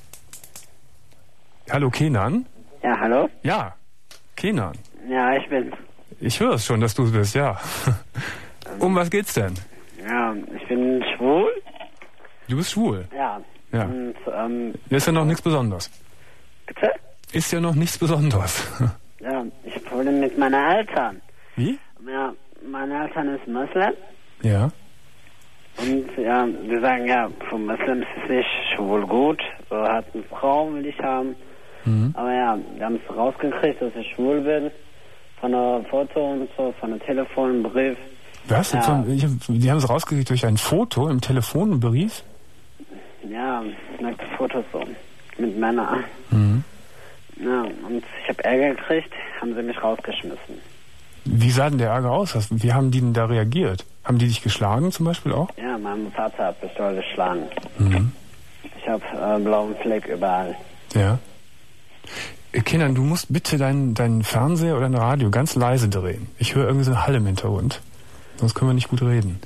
Hallo, Kenan? Ja, hallo? Ja, Kenan. Ja, ich bin. Ich höre es schon, dass du es bist, ja. Um was geht's denn? Ja, ich bin schwul. Du bist schwul? Ja. Ja. Und, ähm, Ist ja noch nichts Besonderes. bitte? Ist ja noch nichts Besonderes. Ja, ich wohne mit meinen Eltern. Wie? Ja, meine Eltern ist Muslim. Ja. Und ja, die sagen, ja, für Muslims ist nicht schwul gut. So hat eine Frau, will ich haben. Mhm. Aber ja, wir haben es rausgekriegt, dass ich schwul bin. Von einer Foto und so, von einem Telefon, Brief. Was? Ja. Von, ich hab, die haben es rausgekriegt durch ein Foto im Telefonbrief? Ja, nackte Fotos so. Mit Männern. Mhm. Ja, und ich habe Ärger gekriegt, haben sie mich rausgeschmissen. Wie sah denn der Ärger aus? Wie haben die denn da reagiert? Haben die dich geschlagen zum Beispiel auch? Ja, mein Vater hat mich doll geschlagen. Mhm. Ich habe äh, blauen Fleck überall. Ja. Äh, Kindern, du musst bitte deinen dein Fernseher oder dein Radio ganz leise drehen. Ich höre irgendwie so eine Halle im Hintergrund. Sonst können wir nicht gut reden.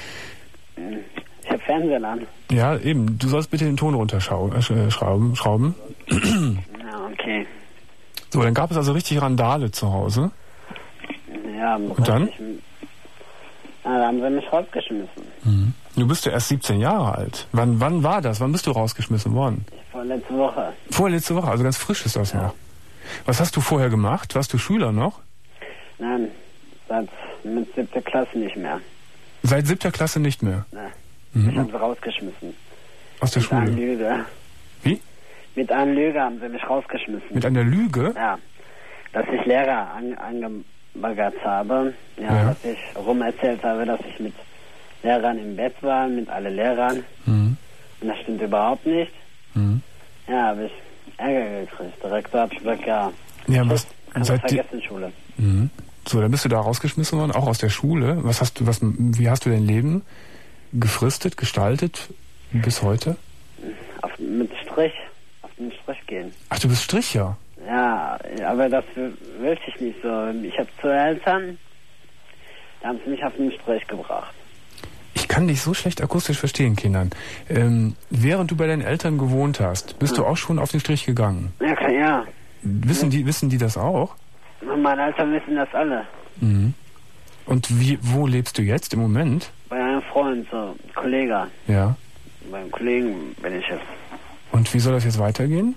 Ich habe Fernseher an. Ja, eben. Du sollst bitte den Ton runterschrauben. Äh, schrauben, schrauben. Ja, okay. So, dann gab es also richtig Randale zu Hause. Ja, Und dann? Ich, ja, da haben sie mich rausgeschmissen. Mhm. Du bist ja erst siebzehn Jahre alt. Wann, wann war das? Wann bist du rausgeschmissen worden? Vorletzte Woche. Vorletzte Woche, also ganz frisch ist das noch. Was hast du vorher gemacht? Warst du Schüler noch? Nein, seit mit siebter Klasse nicht mehr. Seit siebter Klasse nicht mehr? Nein. Mhm. Ich habe sie rausgeschmissen. Aus der Mit einer Schule? Lüge. Wie? Mit einer Lüge haben sie mich rausgeschmissen. Mit einer Lüge? Ja. Dass ich Lehrer an, angebaggert habe. Ja, Ja. dass ich rumerzählt habe, dass ich mit Lehrern im Bett war, mit allen Lehrern. Mhm. Und das stimmt überhaupt nicht. Mhm. Ja, habe ich Ärger gekriegt. Direktor hat gesagt, ja, Ja, was, kannst du seit die, vergessen, Schule. mhm. So, dann bist du da rausgeschmissen worden, auch aus der Schule. Was hast du, was, wie hast du dein Leben gefristet, gestaltet bis heute? Auf, mit Strich, auf den Strich gehen. Ach, du bist Stricher. Ja, aber das will ich nicht so. Ich habe zu Eltern, da haben sie mich auf den Strich gebracht. Ich kann dich so schlecht akustisch verstehen, Kindern. Ähm, während du bei deinen Eltern gewohnt hast, bist Ja. du auch schon auf den Strich gegangen. Ja, klar, ja. Wissen die, wissen die das auch? Meine Eltern wissen das alle. Mhm. Und wie, wo lebst du jetzt im Moment? Bei einem Freund, so, Kollege. Ja. Beim Kollegen bin ich jetzt. Und wie soll das jetzt weitergehen?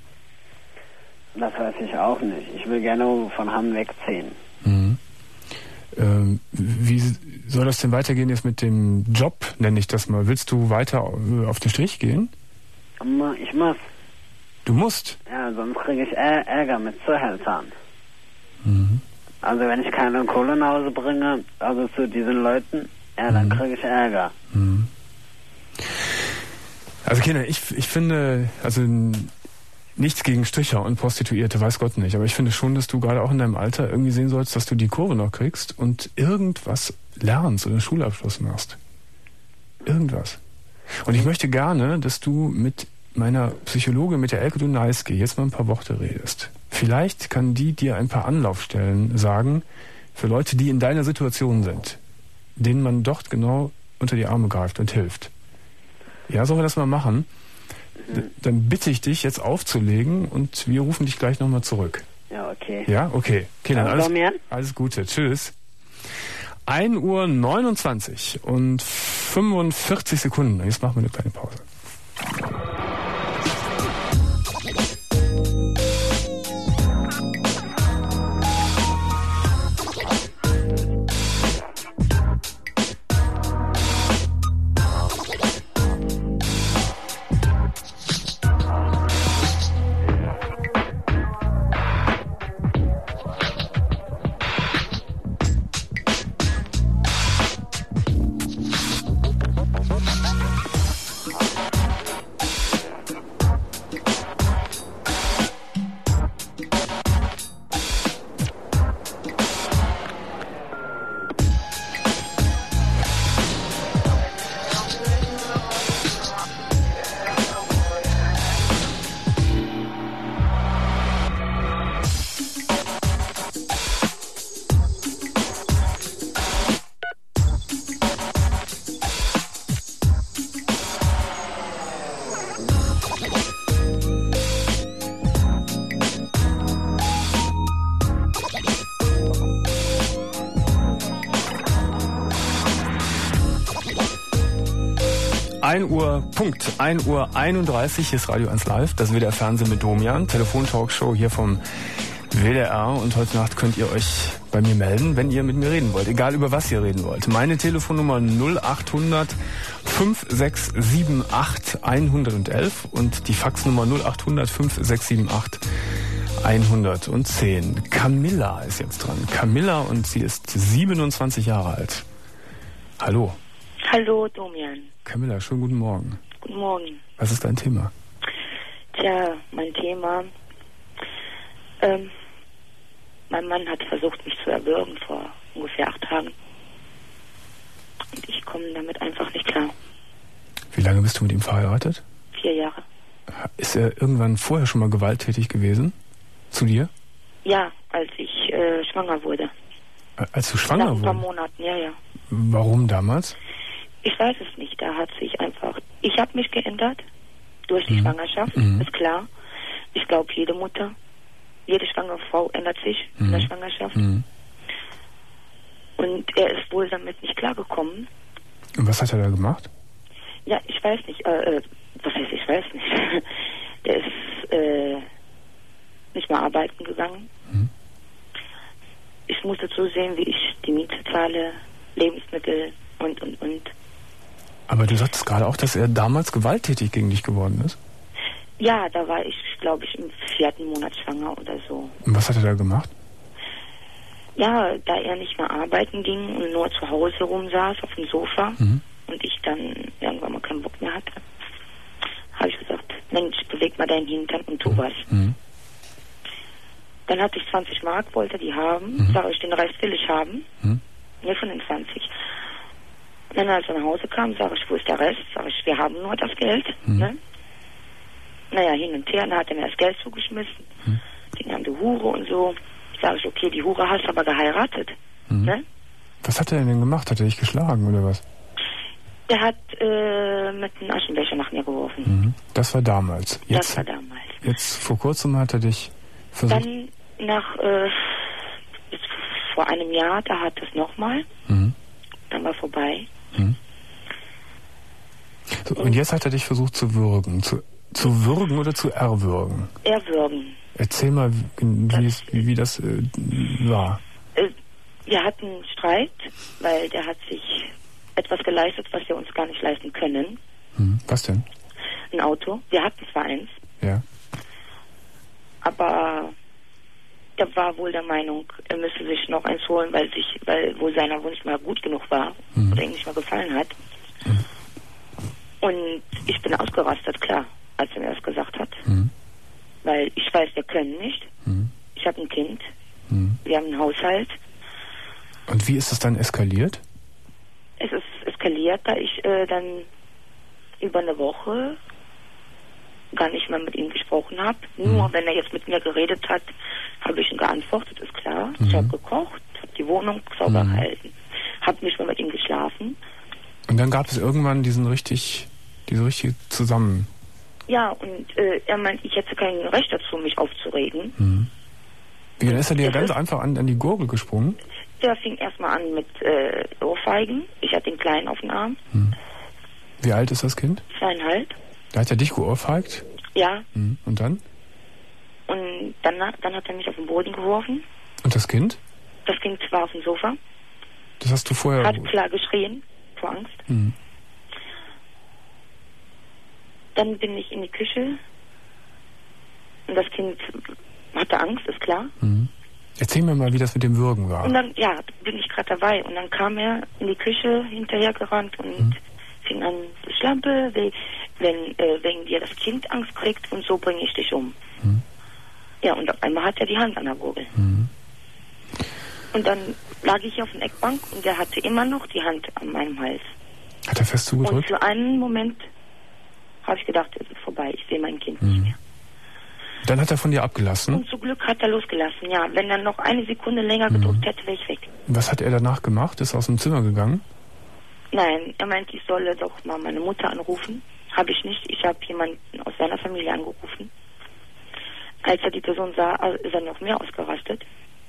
Das weiß ich auch nicht. Ich will gerne von Hamm wegziehen. Mhm. Ähm, wie soll das denn weitergehen jetzt mit dem Job, nenne ich das mal? Willst du weiter äh, auf den Strich gehen? Aber ich muss. Du musst. Ja, sonst kriege ich Ä- Ärger mit Zuhältern. Mhm. Also wenn ich keine Kohle nach Hause bringe, also zu diesen Leuten, ja, dann Mhm. kriege ich Ärger. Mhm. Also Kinder, ich, ich finde, also n- nichts gegen Stricher und Prostituierte, weiß Gott nicht, aber ich finde schon, dass du gerade auch in deinem Alter irgendwie sehen sollst, dass du die Kurve noch kriegst und irgendwas lernst oder einen Schulabschluss machst. Irgendwas. Und ich möchte gerne, dass du mit meiner Psychologin, mit der Elke Dunajski, jetzt mal ein paar Worte redest. Vielleicht kann die dir ein paar Anlaufstellen sagen für Leute, die in deiner Situation sind, denen man dort genau unter die Arme greift und hilft. Ja, sollen wir das mal machen? D- Dann bitte ich dich, jetzt aufzulegen und wir rufen dich gleich nochmal zurück. Ja, okay. Ja, okay. Okay, dann Danke, alles, Damian. alles Gute. Tschüss. ein Uhr neunundzwanzig und fünfundvierzig Sekunden. Jetzt machen wir eine kleine Pause. ein Uhr, Punkt, ein Uhr einunddreißig, hier ist Radio eins Live, das W D R Fernsehen mit Domian, Telefon-Talkshow hier vom W D R, und heute Nacht könnt ihr euch bei mir melden, wenn ihr mit mir reden wollt, egal über was ihr reden wollt. Meine Telefonnummer null acht hundert fünf sechs sieben acht hundertelf und die Faxnummer null acht hundert fünf sechs sieben acht hundertzehn. Camilla ist jetzt dran. Camilla, und sie ist siebenundzwanzig Jahre alt. Hallo. Hallo, Domian. Camilla, schönen guten Morgen. Guten Morgen. Was ist dein Thema? Tja, mein Thema. Ähm, mein Mann hat versucht, mich zu erwürgen vor ungefähr acht Tagen. Und ich komme damit einfach nicht klar. Wie lange bist du mit ihm verheiratet? Vier Jahre. Ist er irgendwann vorher schon mal gewalttätig gewesen? Zu dir? Ja, als ich äh, schwanger wurde. Als du schwanger wurdest? Nach ein paar Monaten, ja, ja. Warum damals? Ich weiß es nicht. Da hat sich einfach... Ich habe mich geändert durch die mhm. Schwangerschaft, mhm. ist klar. Ich glaube, jede Mutter, jede schwangere Frau ändert sich mhm. in der Schwangerschaft. Mhm. Und er ist wohl damit nicht klargekommen. Und was hat er da gemacht? Ja, ich weiß nicht. Äh, was heißt, ich weiß nicht. Der ist äh, nicht mal arbeiten gegangen. Mhm. Ich musste zusehen, wie ich die Miete zahle, Lebensmittel und, und, und. Aber du sagtest gerade auch, dass er damals gewalttätig gegen dich geworden ist? Ja, da war ich, glaube ich, im vierten Monat schwanger oder so. Und was hat er da gemacht? Ja, da er nicht mehr arbeiten ging und nur zu Hause rumsaß auf dem Sofa mhm. und ich dann irgendwann mal keinen Bock mehr hatte, habe ich gesagt, Mensch, beweg mal deinen Hintern und tu mhm. was. Mhm. Dann hatte ich zwanzig Mark, wollte die haben, mhm. sage ich, den Rest will ich haben. Mhm. Nur von den zwanzig. Und dann, als er nach Hause kam, sage ich, wo ist der Rest? Sage ich, wir haben nur das Geld. Mhm. Ne? Naja, hin und her, dann hat er mir das Geld zugeschmissen. Mhm. Ging an die Hure und so. Sage ich, okay, die Hure hast aber geheiratet. Mhm. Ne? Was hat er denn gemacht? Hat er dich geschlagen oder was? Der hat äh, mit einem Aschenbecher nach mir geworfen. Mhm. Das war damals. Jetzt, das war damals. Jetzt vor kurzem hat er dich versucht... Dann nach, äh, vor einem Jahr, da hat es nochmal. Mhm. Dann war vorbei. Mhm. So, und jetzt hat er dich versucht zu würgen. Zu, zu würgen oder zu erwürgen? Erwürgen. Erzähl mal, wie, das, wie, wie das äh, war. Äh, wir hatten Streit, weil der hat sich etwas geleistet, was wir uns gar nicht leisten können. Mhm. Was denn? Ein Auto. Wir hatten zwar eins. Ja. Aber der war wohl der Meinung, er müsste sich noch eins holen, weil sich, weil wohl seiner Wunsch mal gut genug war mhm. oder ihm nicht mal gefallen hat. Mhm. Und ich bin ausgerastet, klar, als er mir das gesagt hat. Mhm. Weil ich weiß, wir können nicht. Mhm. Ich habe ein Kind. Mhm. Wir haben einen Haushalt. Und wie ist es dann eskaliert? Es ist eskaliert, da ich äh, dann über eine Woche gar nicht mehr mit ihm gesprochen habe. Mhm. Nur wenn er jetzt mit mir geredet hat, habe ich ihm geantwortet, ist klar. Mhm. Ich habe gekocht, habe die Wohnung sauber mhm. gehalten, habe nicht mehr mit ihm geschlafen. Und dann gab es irgendwann diesen richtig, diese richtige Zusammen... Ja, und äh, er meint, ich hätte kein Recht dazu, mich aufzuregen. Mhm. Wie, dann ist er dir ganz einfach an, an die Gurgel gesprungen? Der fing erstmal an mit äh, Ohrfeigen. Ich hatte den Kleinen auf dem Arm. Mhm. Wie alt ist das Kind? Zweieinhalb. Da hat er dich geohrfeigt? Ja. Mhm. Und dann? Und dann, dann hat er mich auf den Boden geworfen. Und das Kind? Das Kind war auf dem Sofa. Das hast du vorher... Hat klar geschrien, vor Angst. Mhm. Dann bin ich in die Küche. Und das Kind hatte Angst, ist klar. Mhm. Erzähl mir mal, wie das mit dem Würgen war. Und dann, ja, bin ich gerade dabei. Und dann kam er in die Küche hinterhergerannt und mhm. fing an, du Schlampe, wenn äh, wegen dir das Kind Angst kriegt und so bringe ich dich um. Mhm. Ja, und auf einmal hat er die Hand an der Gurgel. Mhm. Und dann lag ich auf der Eckbank und der hatte immer noch die Hand an meinem Hals. Hat er fest zugedrückt? Und für einen Moment habe ich gedacht, es ist vorbei, ich sehe mein Kind mhm. nicht mehr. Dann hat er von dir abgelassen? Und zum Glück hat er losgelassen, ja. Wenn er noch eine Sekunde länger gedrückt mhm. hätte, wäre ich weg. Was hat er danach gemacht? Ist aus dem Zimmer gegangen? Nein, er meint, ich solle doch mal meine Mutter anrufen. Habe ich nicht. Ich habe jemanden aus seiner Familie angerufen. Als er die Person sah, ist er noch mehr ausgerastet.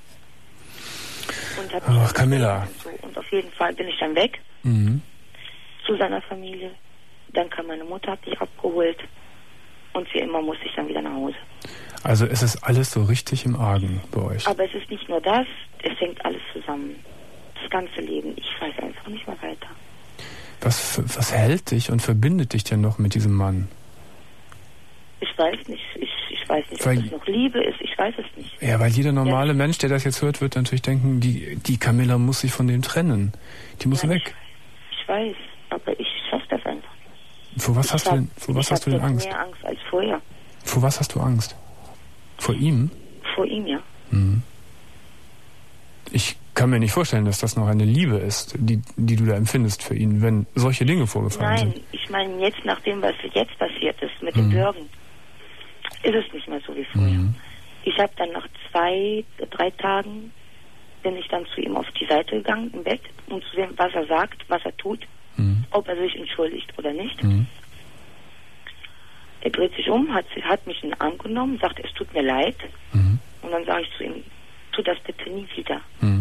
Und hat Ach, Camilla. Und, so. Und auf jeden Fall bin ich dann weg. Mhm. Zu seiner Familie. dann kam meine Mutter, hat mich abgeholt und wie immer musste ich dann wieder nach Hause. Also es ist alles so richtig im Argen bei euch. Aber es ist nicht nur das, es hängt alles zusammen. Das ganze Leben, ich weiß einfach nicht mehr weiter. Was, was hält dich und verbindet dich denn noch mit diesem Mann? Ich weiß nicht, ich, ich weiß nicht, weil, ob es noch Liebe ist, ich weiß es nicht. Ja, weil jeder normale ja. Mensch, der das jetzt hört, wird natürlich denken, die, die Camilla muss sich von dem trennen. Die muss Nein, weg. Ich, ich weiß, aber ich schaffe das einfach nicht. Vor was ich hast hab, du denn, vor was hast du denn Angst? Ich habe mehr Angst als vorher. Vor was hast du Angst? Vor ihm? Vor ihm, ja. Hm. Ich kann mir nicht vorstellen, dass das noch eine Liebe ist, die, die du da empfindest für ihn, wenn solche Dinge vorgefallen Nein, sind. Nein, ich meine jetzt, nach dem, was jetzt passiert ist mit hm. den Bürgen, ist es nicht mehr so wie früher. Hm. Ich habe dann nach zwei, drei Tagen, bin ich dann zu ihm auf die Seite gegangen im Bett, um zu sehen, was er sagt, was er tut, hm. ob er sich entschuldigt oder nicht. Hm. Er dreht sich um, hat, hat mich in den Arm genommen, sagt, es tut mir leid. Mhm. Und dann sage ich zu ihm, tu das bitte nie wieder. Mhm.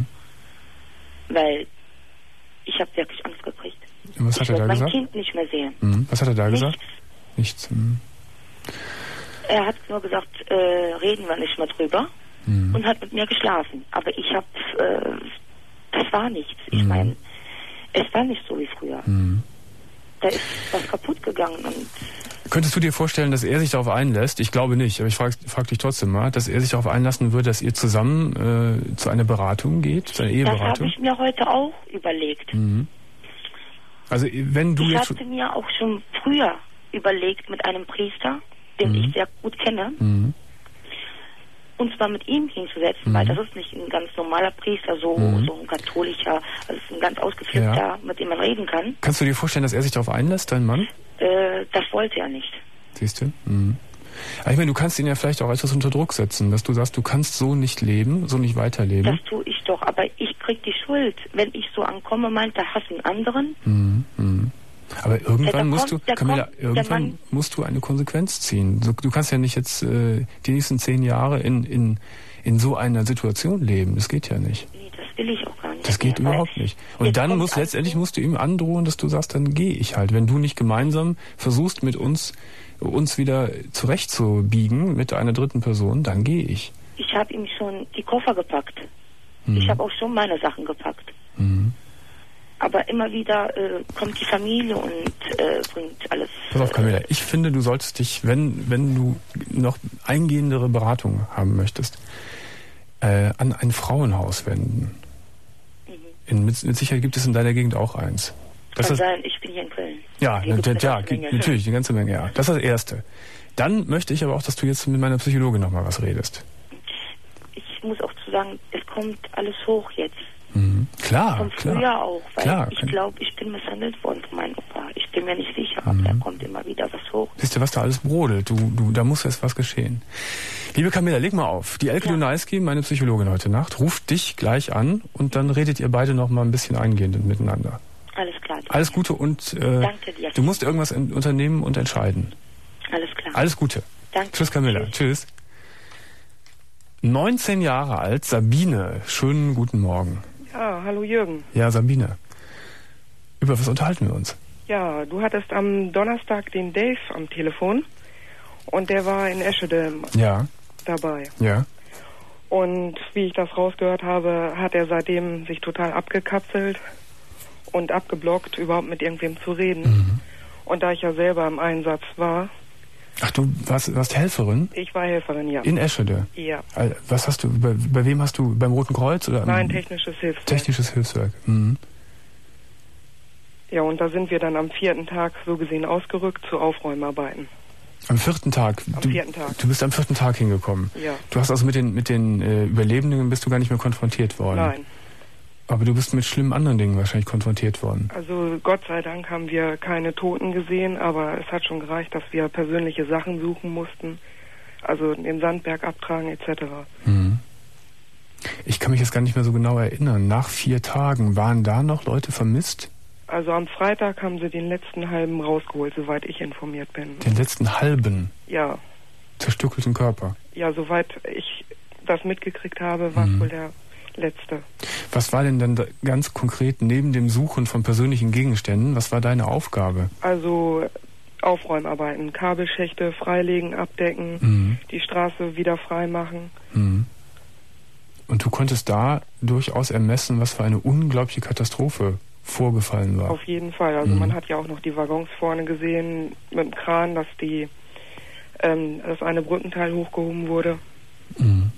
Weil ich habe wirklich Angst gekriegt. Und was ich hat er da mein gesagt? Kind nicht mehr sehen. Mhm. Was hat er da Nichts. gesagt? Nichts. Mhm. Er hat nur gesagt, äh, reden wir nicht mehr drüber. Mhm. Und hat mit mir geschlafen. Aber ich habe, äh, das war nichts. Ich mhm. meine, es war nicht so wie früher. Mhm. Da ist was kaputt gegangen. Und könntest du dir vorstellen, dass er sich darauf einlässt? Ich glaube nicht, aber ich frage frag dich trotzdem mal, dass er sich darauf einlassen würde, dass ihr zusammen äh, zu einer Beratung geht, zu einer Eheberatung? Das habe ich mir heute auch überlegt. Mhm. Also wenn du ich jetzt hatte mir auch schon früher überlegt mit einem Priester, den mhm. ich sehr gut kenne, mhm. und zwar mit ihm hinzusetzen, mhm. weil das ist nicht ein ganz normaler Priester, so, mhm. so ein katholischer, also ist ein ganz ausgeflippter, ja. mit dem man reden kann. Kannst du dir vorstellen, dass er sich darauf einlässt, dein Mann? Äh, das wollte er nicht. Siehst du? Mhm. Aber ich meine, du kannst ihn ja vielleicht auch etwas unter Druck setzen, dass du sagst, du kannst so nicht leben, so nicht weiterleben. Das tue ich doch, aber ich krieg die Schuld. Wenn ich so ankomme, meint er, hassen anderen. Mhm. Mhm. Aber irgendwann ja, musst kommt, du, Camilla, kommt, irgendwann musst du eine Konsequenz ziehen. Du, du kannst ja nicht jetzt äh, die nächsten zehn Jahre in, in, in so einer Situation leben. Das geht ja nicht. Nee, das will ich auch gar nicht. Das geht mehr, überhaupt nicht. Und dann muss letztendlich musst du ihm androhen, dass du sagst, dann gehe ich halt. Wenn du nicht gemeinsam versuchst, mit uns uns wieder zurechtzubiegen mit einer dritten Person, dann gehe ich. Ich habe ihm schon die Koffer gepackt. Mhm. Ich habe auch schon meine Sachen gepackt. Mhm. Aber immer wieder äh, kommt die Familie und äh, bringt alles. Pass auf, Camilla, ich finde, du solltest dich, wenn, wenn du noch eingehendere Beratung haben möchtest, äh, an ein Frauenhaus wenden. Mhm. In, mit, mit Sicherheit gibt es in deiner Gegend auch eins. Das Kann ist, sein, ich bin hier in Köln. Ja, na, ja gibt, natürlich, eine ganze Menge, ja. Das ist das Erste. Dann möchte ich aber auch, dass du jetzt mit meiner Psychologin nochmal was redest. Ich muss auch zu sagen, es kommt alles hoch jetzt. Mhm. Klar, Von früher klar. auch, weil klar, ich glaube, ich bin misshandelt worden von meinem Opa. Ich bin mir nicht sicher, aber mhm. da kommt immer wieder was hoch. Siehst du, was da alles brodelt? Du, du, da muss jetzt was geschehen. Liebe Camilla, leg mal auf. Die Elke ja. Dunajski, meine Psychologin heute Nacht, ruft dich gleich an und dann redet ihr beide noch mal ein bisschen eingehend miteinander. Alles klar. Danke. Alles Gute und äh, danke dir. Du musst irgendwas in, unternehmen und entscheiden. Alles klar. Alles Gute. Danke. Tschüss, Camilla. Tschüss. Tschüss. neunzehn Jahre alt, Sabine. Schönen guten Morgen. Ja, hallo Jürgen. Ja, Sabine. Über was unterhalten wir uns? Ja, du hattest am Donnerstag den Dave am Telefon und der war in Eschede ja. dabei. Ja. Und wie ich das rausgehört habe, hat er seitdem sich total abgekapselt und abgeblockt, überhaupt mit irgendwem zu reden. Mhm. Und da ich ja selber im Einsatz war... Ach, du warst, warst Helferin? Ich war Helferin, ja. In Eschede? Ja. Was hast du, bei, bei wem hast du, beim Roten Kreuz? Oder Nein, technisches Hilfswerk. Technisches Hilfswerk, mhm. Ja, und da sind wir dann am vierten Tag so gesehen ausgerückt zu Aufräumarbeiten. Am vierten Tag? Am du, vierten Tag. Du bist am vierten Tag hingekommen? Ja. Du hast also mit den, mit den äh, Überlebenden bist du gar nicht mehr konfrontiert worden? Nein. Aber du bist mit schlimmen anderen Dingen wahrscheinlich konfrontiert worden. Also Gott sei Dank haben wir keine Toten gesehen, aber es hat schon gereicht, dass wir persönliche Sachen suchen mussten. Also den Sandberg abtragen et cetera. Mhm. Ich kann mich jetzt gar nicht mehr so genau erinnern. Nach vier Tagen, waren da noch Leute vermisst? Also am Freitag haben sie den letzten halben rausgeholt, soweit ich informiert bin. Den letzten halben? Ja. Zerstückelten Körper? Ja, soweit ich das mitgekriegt habe, war es mhm. wohl der letzte. Was war denn dann da ganz konkret neben dem Suchen von persönlichen Gegenständen, was war deine Aufgabe? Also Aufräumarbeiten, Kabelschächte freilegen, abdecken, mhm. die Straße wieder frei machen. Mhm. Und du konntest da durchaus ermessen, was für eine unglaubliche Katastrophe vorgefallen war. Auf jeden Fall. Also mhm. man hat ja auch noch die Waggons vorne gesehen mit dem Kran, dass die ähm, das eine Brückenteil hochgehoben wurde. Mhm.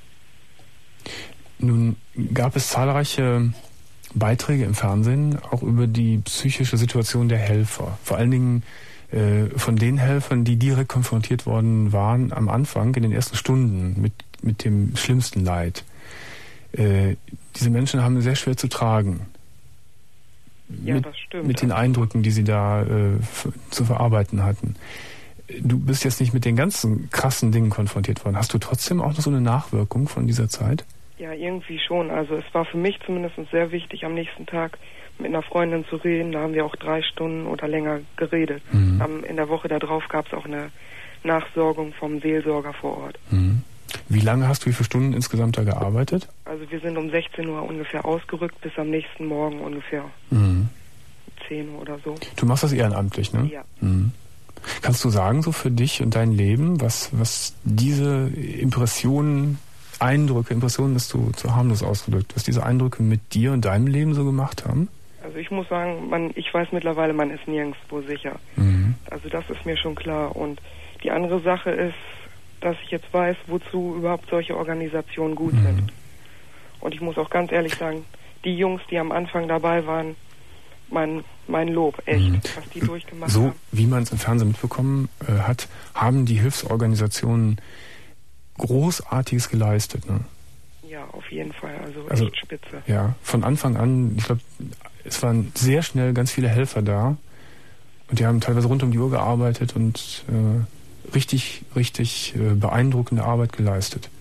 Nun gab es zahlreiche Beiträge im Fernsehen, auch über die psychische Situation der Helfer. Vor allen Dingen äh, von den Helfern, die direkt konfrontiert worden waren am Anfang, in den ersten Stunden, mit, mit dem schlimmsten Leid. Äh, diese Menschen haben sehr schwer zu tragen. Ja, mit, das stimmt. Mit den Eindrücken, die sie da äh, f- zu verarbeiten hatten. Du bist jetzt nicht mit den ganzen krassen Dingen konfrontiert worden. Hast du trotzdem auch noch so eine Nachwirkung von dieser Zeit? Ja, irgendwie schon. Also es war für mich zumindest sehr wichtig, am nächsten Tag mit einer Freundin zu reden. Da haben wir auch drei Stunden oder länger geredet. Mhm. Um, in der Woche darauf gab es auch eine Nachsorgung vom Seelsorger vor Ort. Mhm. Wie lange hast du, wie viele Stunden insgesamt da gearbeitet? Also wir sind um sechzehn Uhr ungefähr ausgerückt, bis am nächsten Morgen ungefähr mhm. zehn Uhr oder so. Du machst das ehrenamtlich, ne? Ja. Mhm. Kannst du sagen, so für dich und dein Leben, was, was diese Impressionen, Eindrücke, Impressionen ist zu, zu harmlos ausgedrückt, was diese Eindrücke mit dir und deinem Leben so gemacht haben? Also ich muss sagen, man, ich weiß mittlerweile, man ist nirgendwo sicher. Mhm. Also das ist mir schon klar. Und die andere Sache ist, dass ich jetzt weiß, wozu überhaupt solche Organisationen gut mhm. sind. Und ich muss auch ganz ehrlich sagen, die Jungs, die am Anfang dabei waren, mein, mein Lob, echt, mhm. was die durchgemacht so, haben. So wie man es im Fernsehen mitbekommen äh, hat, haben die Hilfsorganisationen Großartiges geleistet. Ne? Ja, auf jeden Fall, also, also echt spitze. Ja, von Anfang an, ich glaube, es waren sehr schnell ganz viele Helfer da und die haben teilweise rund um die Uhr gearbeitet und äh, richtig, richtig äh, beeindruckende Arbeit geleistet.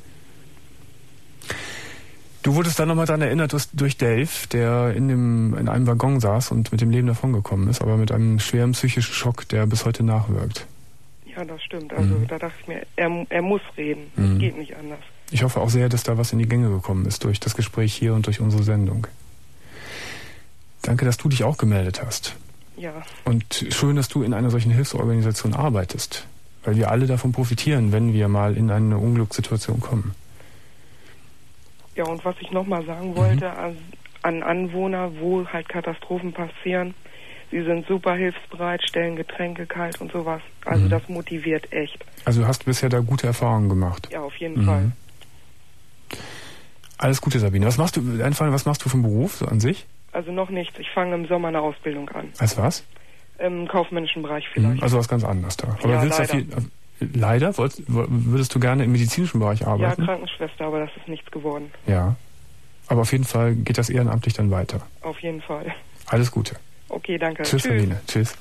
Du wurdest dann nochmal daran erinnert durch Dave, der in, dem, in einem Waggon saß und mit dem Leben davongekommen ist, aber mit einem schweren psychischen Schock, der bis heute nachwirkt. Ja, das stimmt. Also mhm. da dachte ich mir, er, er muss reden. Mhm. Es geht nicht anders. Ich hoffe auch sehr, dass da was in die Gänge gekommen ist durch das Gespräch hier und durch unsere Sendung. Danke, dass du dich auch gemeldet hast. Ja. Und schön, dass du in einer solchen Hilfsorganisation arbeitest, weil wir alle davon profitieren, wenn wir mal in eine Unglückssituation kommen. Ja, und was ich nochmal sagen wollte, mhm. an, an Anwohner, wo halt Katastrophen passieren, sie sind super hilfsbereit, stellen Getränke kalt und sowas. Also mhm. das motiviert echt. Also du hast bisher da gute Erfahrungen gemacht? Ja, auf jeden mhm. Fall. Alles Gute, Sabine. Was machst du, einfach, was machst du vom Beruf so an sich? Also noch nichts. Ich fange im Sommer eine Ausbildung an. Als was? Im kaufmännischen Bereich vielleicht. Mhm. Also was ganz anderes da. Aber ja, willst leider. Viel, leider? Wolltest, würdest du gerne im medizinischen Bereich arbeiten? Ja, Krankenschwester, aber das ist nichts geworden. Ja. Aber auf jeden Fall geht das ehrenamtlich dann weiter. Auf jeden Fall. Alles Gute. Okay, danke. Tschüss, Tschüss. Sabine. Tschüss.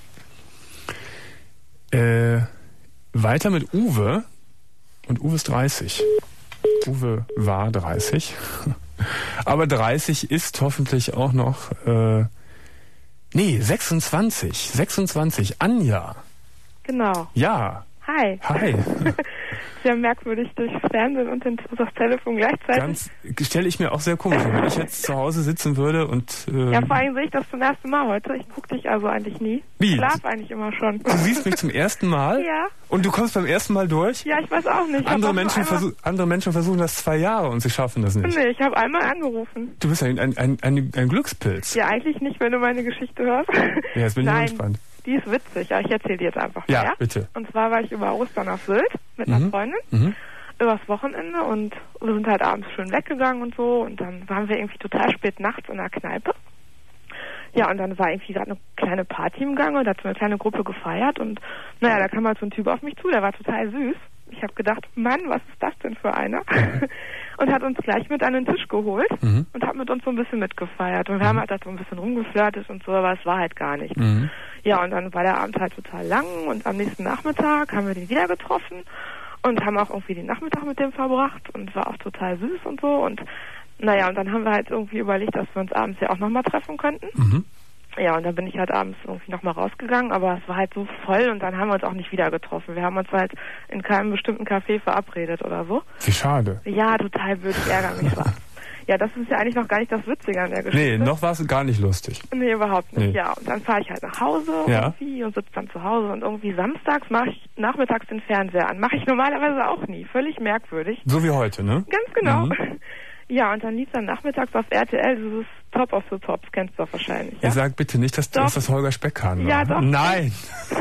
Äh, weiter mit Uwe. Und Uwe ist dreißig. Uwe war dreißig. Aber dreißig ist hoffentlich auch noch... Äh, nee, sechsundzwanzig. sechsundzwanzig. Anja. Genau. Ja. Hi. Hi. Sehr merkwürdig durch Fernsehen und das Telefon gleichzeitig. Ganz stelle ich mir auch sehr komisch vor, wenn ich jetzt zu Hause sitzen würde und... Ähm, ja, vor allem sehe ich das zum ersten Mal heute. Ich gucke dich also eigentlich nie. Wie? Ich schlafe eigentlich immer schon. Du siehst mich zum ersten Mal? Ja. Und du kommst beim ersten Mal durch? Ja, ich weiß auch nicht. Andere Menschen, versuch, andere Menschen versuchen das zwei Jahre und sie schaffen das nicht. Nee, ich habe einmal angerufen. Du bist ein, ein, ein, ein, ein Glückspilz. Ja, eigentlich nicht, wenn du meine Geschichte hörst. Ja, jetzt bin ich Nein. gespannt. Die ist witzig, ja, ich erzähle dir jetzt einfach mal. Ja, ja, bitte. Und zwar war ich über Ostern auf Sylt mit einer mhm. Freundin, mhm. übers Wochenende und wir sind halt abends schön weggegangen und so und dann waren wir irgendwie total spät nachts in der Kneipe. Ja, und dann war irgendwie gerade eine kleine Party im Gange und da hat so eine kleine Gruppe gefeiert und naja, da kam halt so ein Typ auf mich zu, der war total süß. Ich habe gedacht, Mann, was ist das denn für einer? Und hat uns gleich mit an den Tisch geholt mhm. und hat mit uns so ein bisschen mitgefeiert. Und wir mhm. haben halt da so ein bisschen rumgeflirtet und so, aber es war halt gar nicht. Mhm. Ja, und dann war der Abend halt total lang und am nächsten Nachmittag haben wir den wieder getroffen und haben auch irgendwie den Nachmittag mit dem verbracht und war auch total süß und so. Und naja, und dann haben wir halt irgendwie überlegt, dass wir uns abends ja auch nochmal treffen könnten. Mhm. Ja, und dann bin ich halt abends irgendwie nochmal rausgegangen, aber es war halt so voll und dann haben wir uns auch nicht wieder getroffen. Wir haben uns halt in keinem bestimmten Café verabredet oder so. Wie schade. Ja, total blöd, ich ärgere mich schwarz. Ja, das ist ja eigentlich noch gar nicht das Witzige an der Geschichte. Nee, noch war es gar nicht lustig. Nee, überhaupt nicht, Nee. ja. Und dann fahre ich halt nach Hause Ja. irgendwie und sitze dann zu Hause und irgendwie samstags mache ich nachmittags den Fernseher an. Mache ich normalerweise auch nie. Völlig merkwürdig. So wie heute, ne? Ganz genau. Mhm. Ja, und dann lief dann nachmittags auf R T L dieses Top of the Tops, kennst du doch wahrscheinlich, ja? Ihr sagt bitte nicht, dass, Doch. dass das Holger Speck-Hahn war. Ja, doch. Nein.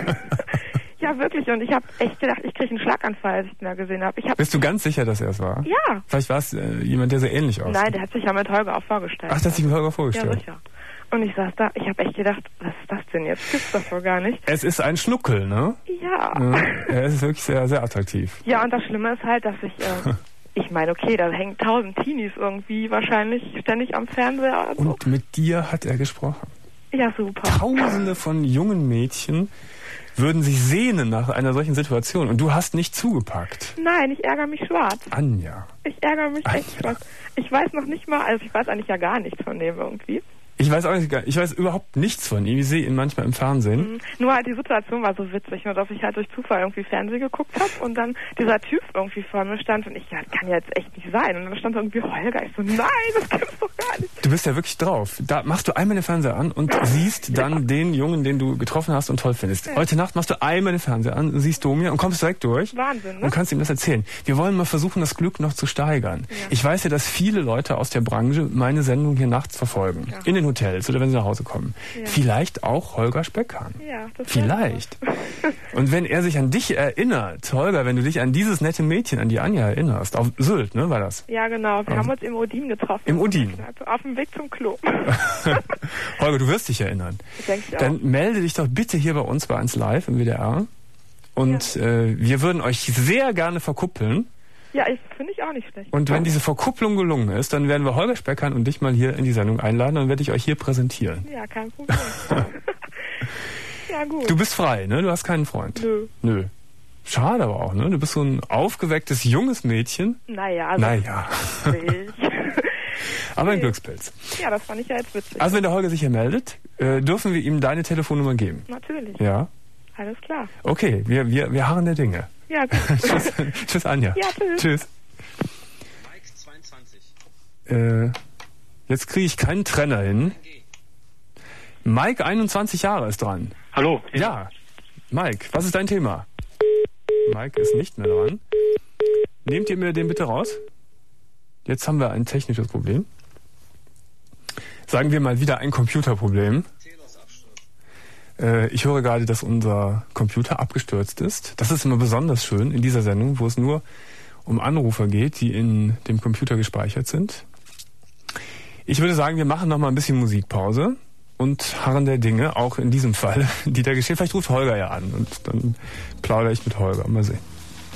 Ja, wirklich. Und ich habe echt gedacht, ich kriege einen Schlaganfall, als ich den da gesehen habe. Ich hab, Bist du ganz sicher, dass er es war? Ja. Vielleicht war es äh, jemand, der so ähnlich aussieht. Nein, der hat sich ja mit Holger auch vorgestellt. Ach, der hat sich mit Holger Ja, vorgestellt. sicher. Und ich saß da, ich habe echt gedacht, was ist das denn jetzt? Gibt's das doch gar nicht. Es ist ein Schnuckel, ne? Ja. Ja, er ist wirklich sehr, sehr attraktiv. Ja, und das Schlimme ist halt, dass ich, äh, ich meine, okay, da hängen tausend Teenies irgendwie wahrscheinlich ständig am Fernseher. Und so. Und mit dir hat er gesprochen. Ja, super. Tausende von jungen Mädchen würden sich sehnen nach einer solchen Situation und du hast nicht zugepackt. Nein, ich ärgere mich schwarz. Anja. Ich ärgere mich echt schwarz. Ich weiß noch nicht mal, also ich weiß eigentlich ja gar nichts von dem irgendwie. Ich weiß auch nicht, ich weiß überhaupt nichts von ihm. Ich sehe ihn manchmal im Fernsehen. Mhm. Nur halt die Situation war so witzig, nur dass ich halt durch Zufall irgendwie Fernsehen geguckt habe und dann dieser Typ irgendwie vor mir stand und ich, ja, das kann ja jetzt echt nicht sein. Und dann stand irgendwie Holger. Ich so, nein, das gibt's doch gar nicht. Du bist ja wirklich drauf. Da machst du einmal den Fernseher an und siehst dann ja. den Jungen, den du getroffen hast und toll findest. Ja. Heute Nacht machst du einmal den Fernseher an, siehst Domir und kommst direkt durch. Wahnsinn, ne? Und kannst ihm das erzählen. Wir wollen mal versuchen, das Glück noch zu steigern. Ja. Ich weiß ja, dass viele Leute aus der Branche meine Sendung hier nachts verfolgen. Ja. In den Hotels oder wenn sie nach Hause kommen. Ja. Vielleicht auch Holger Speck-Hahn. Ja, das Vielleicht. Und wenn er sich an dich erinnert, Holger, wenn du dich an dieses nette Mädchen, an die Anja erinnerst, auf Sylt, ne, war das? Ja, genau. Wir auf, haben uns im Odin getroffen. Im Odin? Auf dem Weg zum Klo. Holger, du wirst dich erinnern. Denk ich auch. Dann melde dich doch bitte hier bei uns bei eins Live im W D R. Und ja. äh, wir würden euch sehr gerne verkuppeln. Ja, finde ich auch nicht schlecht. Und wenn diese Verkupplung gelungen ist, dann werden wir Holger Speck-Hahn und dich mal hier in die Sendung einladen, dann werde ich euch hier präsentieren. Ja, kein Problem. Ja, gut. Du bist frei, ne? Du hast keinen Freund. Nö. Nö. Schade aber auch, ne? Du bist so ein aufgewecktes, junges Mädchen. Naja. Also naja. Aber ein Glückspilz. Ja, das fand ich ja jetzt witzig. Also wenn der Holger sich hier meldet, äh, dürfen wir ihm deine Telefonnummer geben? Natürlich. Ja. Alles klar. Okay, wir, wir, wir harren der Dinge. Ja, gut. tschüss, tschüss, Anja. Ja, tschüss. Tschüss. Mike zweiundzwanzig. Äh, jetzt kriege ich keinen Trenner hin. Mike, einundzwanzig Jahre, ist dran. Hallo. Ja. ja. Mike, was ist dein Thema? Mike ist nicht mehr dran. Nehmt ihr mir den bitte raus? Jetzt haben wir ein technisches Problem. Sagen wir mal wieder ein Computerproblem. Ich höre gerade, dass unser Computer abgestürzt ist. Das ist immer besonders schön in dieser Sendung, wo es nur um Anrufer geht, die in dem Computer gespeichert sind. Ich würde sagen, wir machen noch mal ein bisschen Musikpause und harren der Dinge, auch in diesem Fall, die da geschehen. Vielleicht ruft Holger ja an und dann plaudere ich mit Holger. Mal sehen.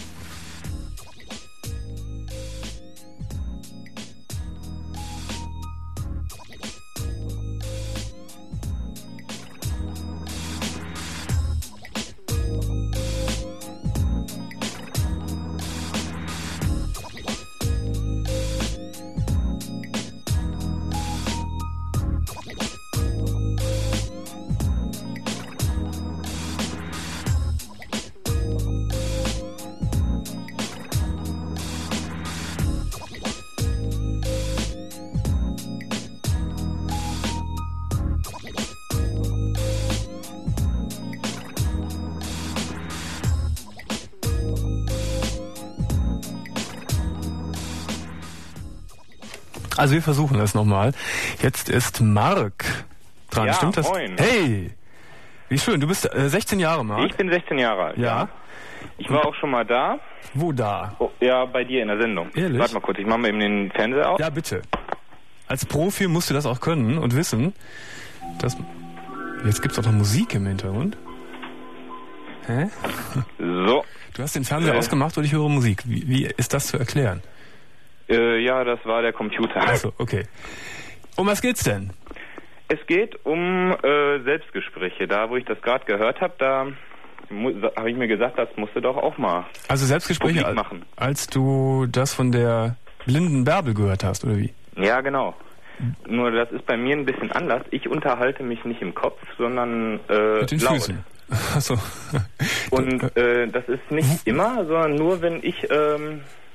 Also wir versuchen es nochmal. Jetzt ist Mark dran, ja, stimmt das? Moin. Hey, wie schön, du bist äh, sechzehn Jahre, Mark. Ich bin sechzehn Jahre alt. Ja. ja. Ich war auch schon mal da. Wo da? Oh, ja, bei dir in der Sendung. Ehrlich? Warte mal kurz, ich mache mal eben den Fernseher auf. Ja, bitte. Als Profi musst du das auch können und wissen, dass... Jetzt gibt's auch noch Musik im Hintergrund. Hä? So. Du hast den Fernseher äh. ausgemacht und ich höre Musik. Wie, wie ist das zu erklären? Äh, ja, das war der Computer. Achso, okay. Um was geht's denn? Es geht um äh, Selbstgespräche. Da, wo ich das gerade gehört habe, da habe ich mir gesagt, das musst du doch auch mal Also Selbstgespräche, als, machen. als du das von der blinden Bärbel gehört hast, oder wie? Ja, genau. Nur das ist bei mir ein bisschen anders. Ich unterhalte mich nicht im Kopf, sondern äh, mit den laut. Füßen. Achso. Und äh, das ist nicht immer, sondern nur, wenn ich ähm,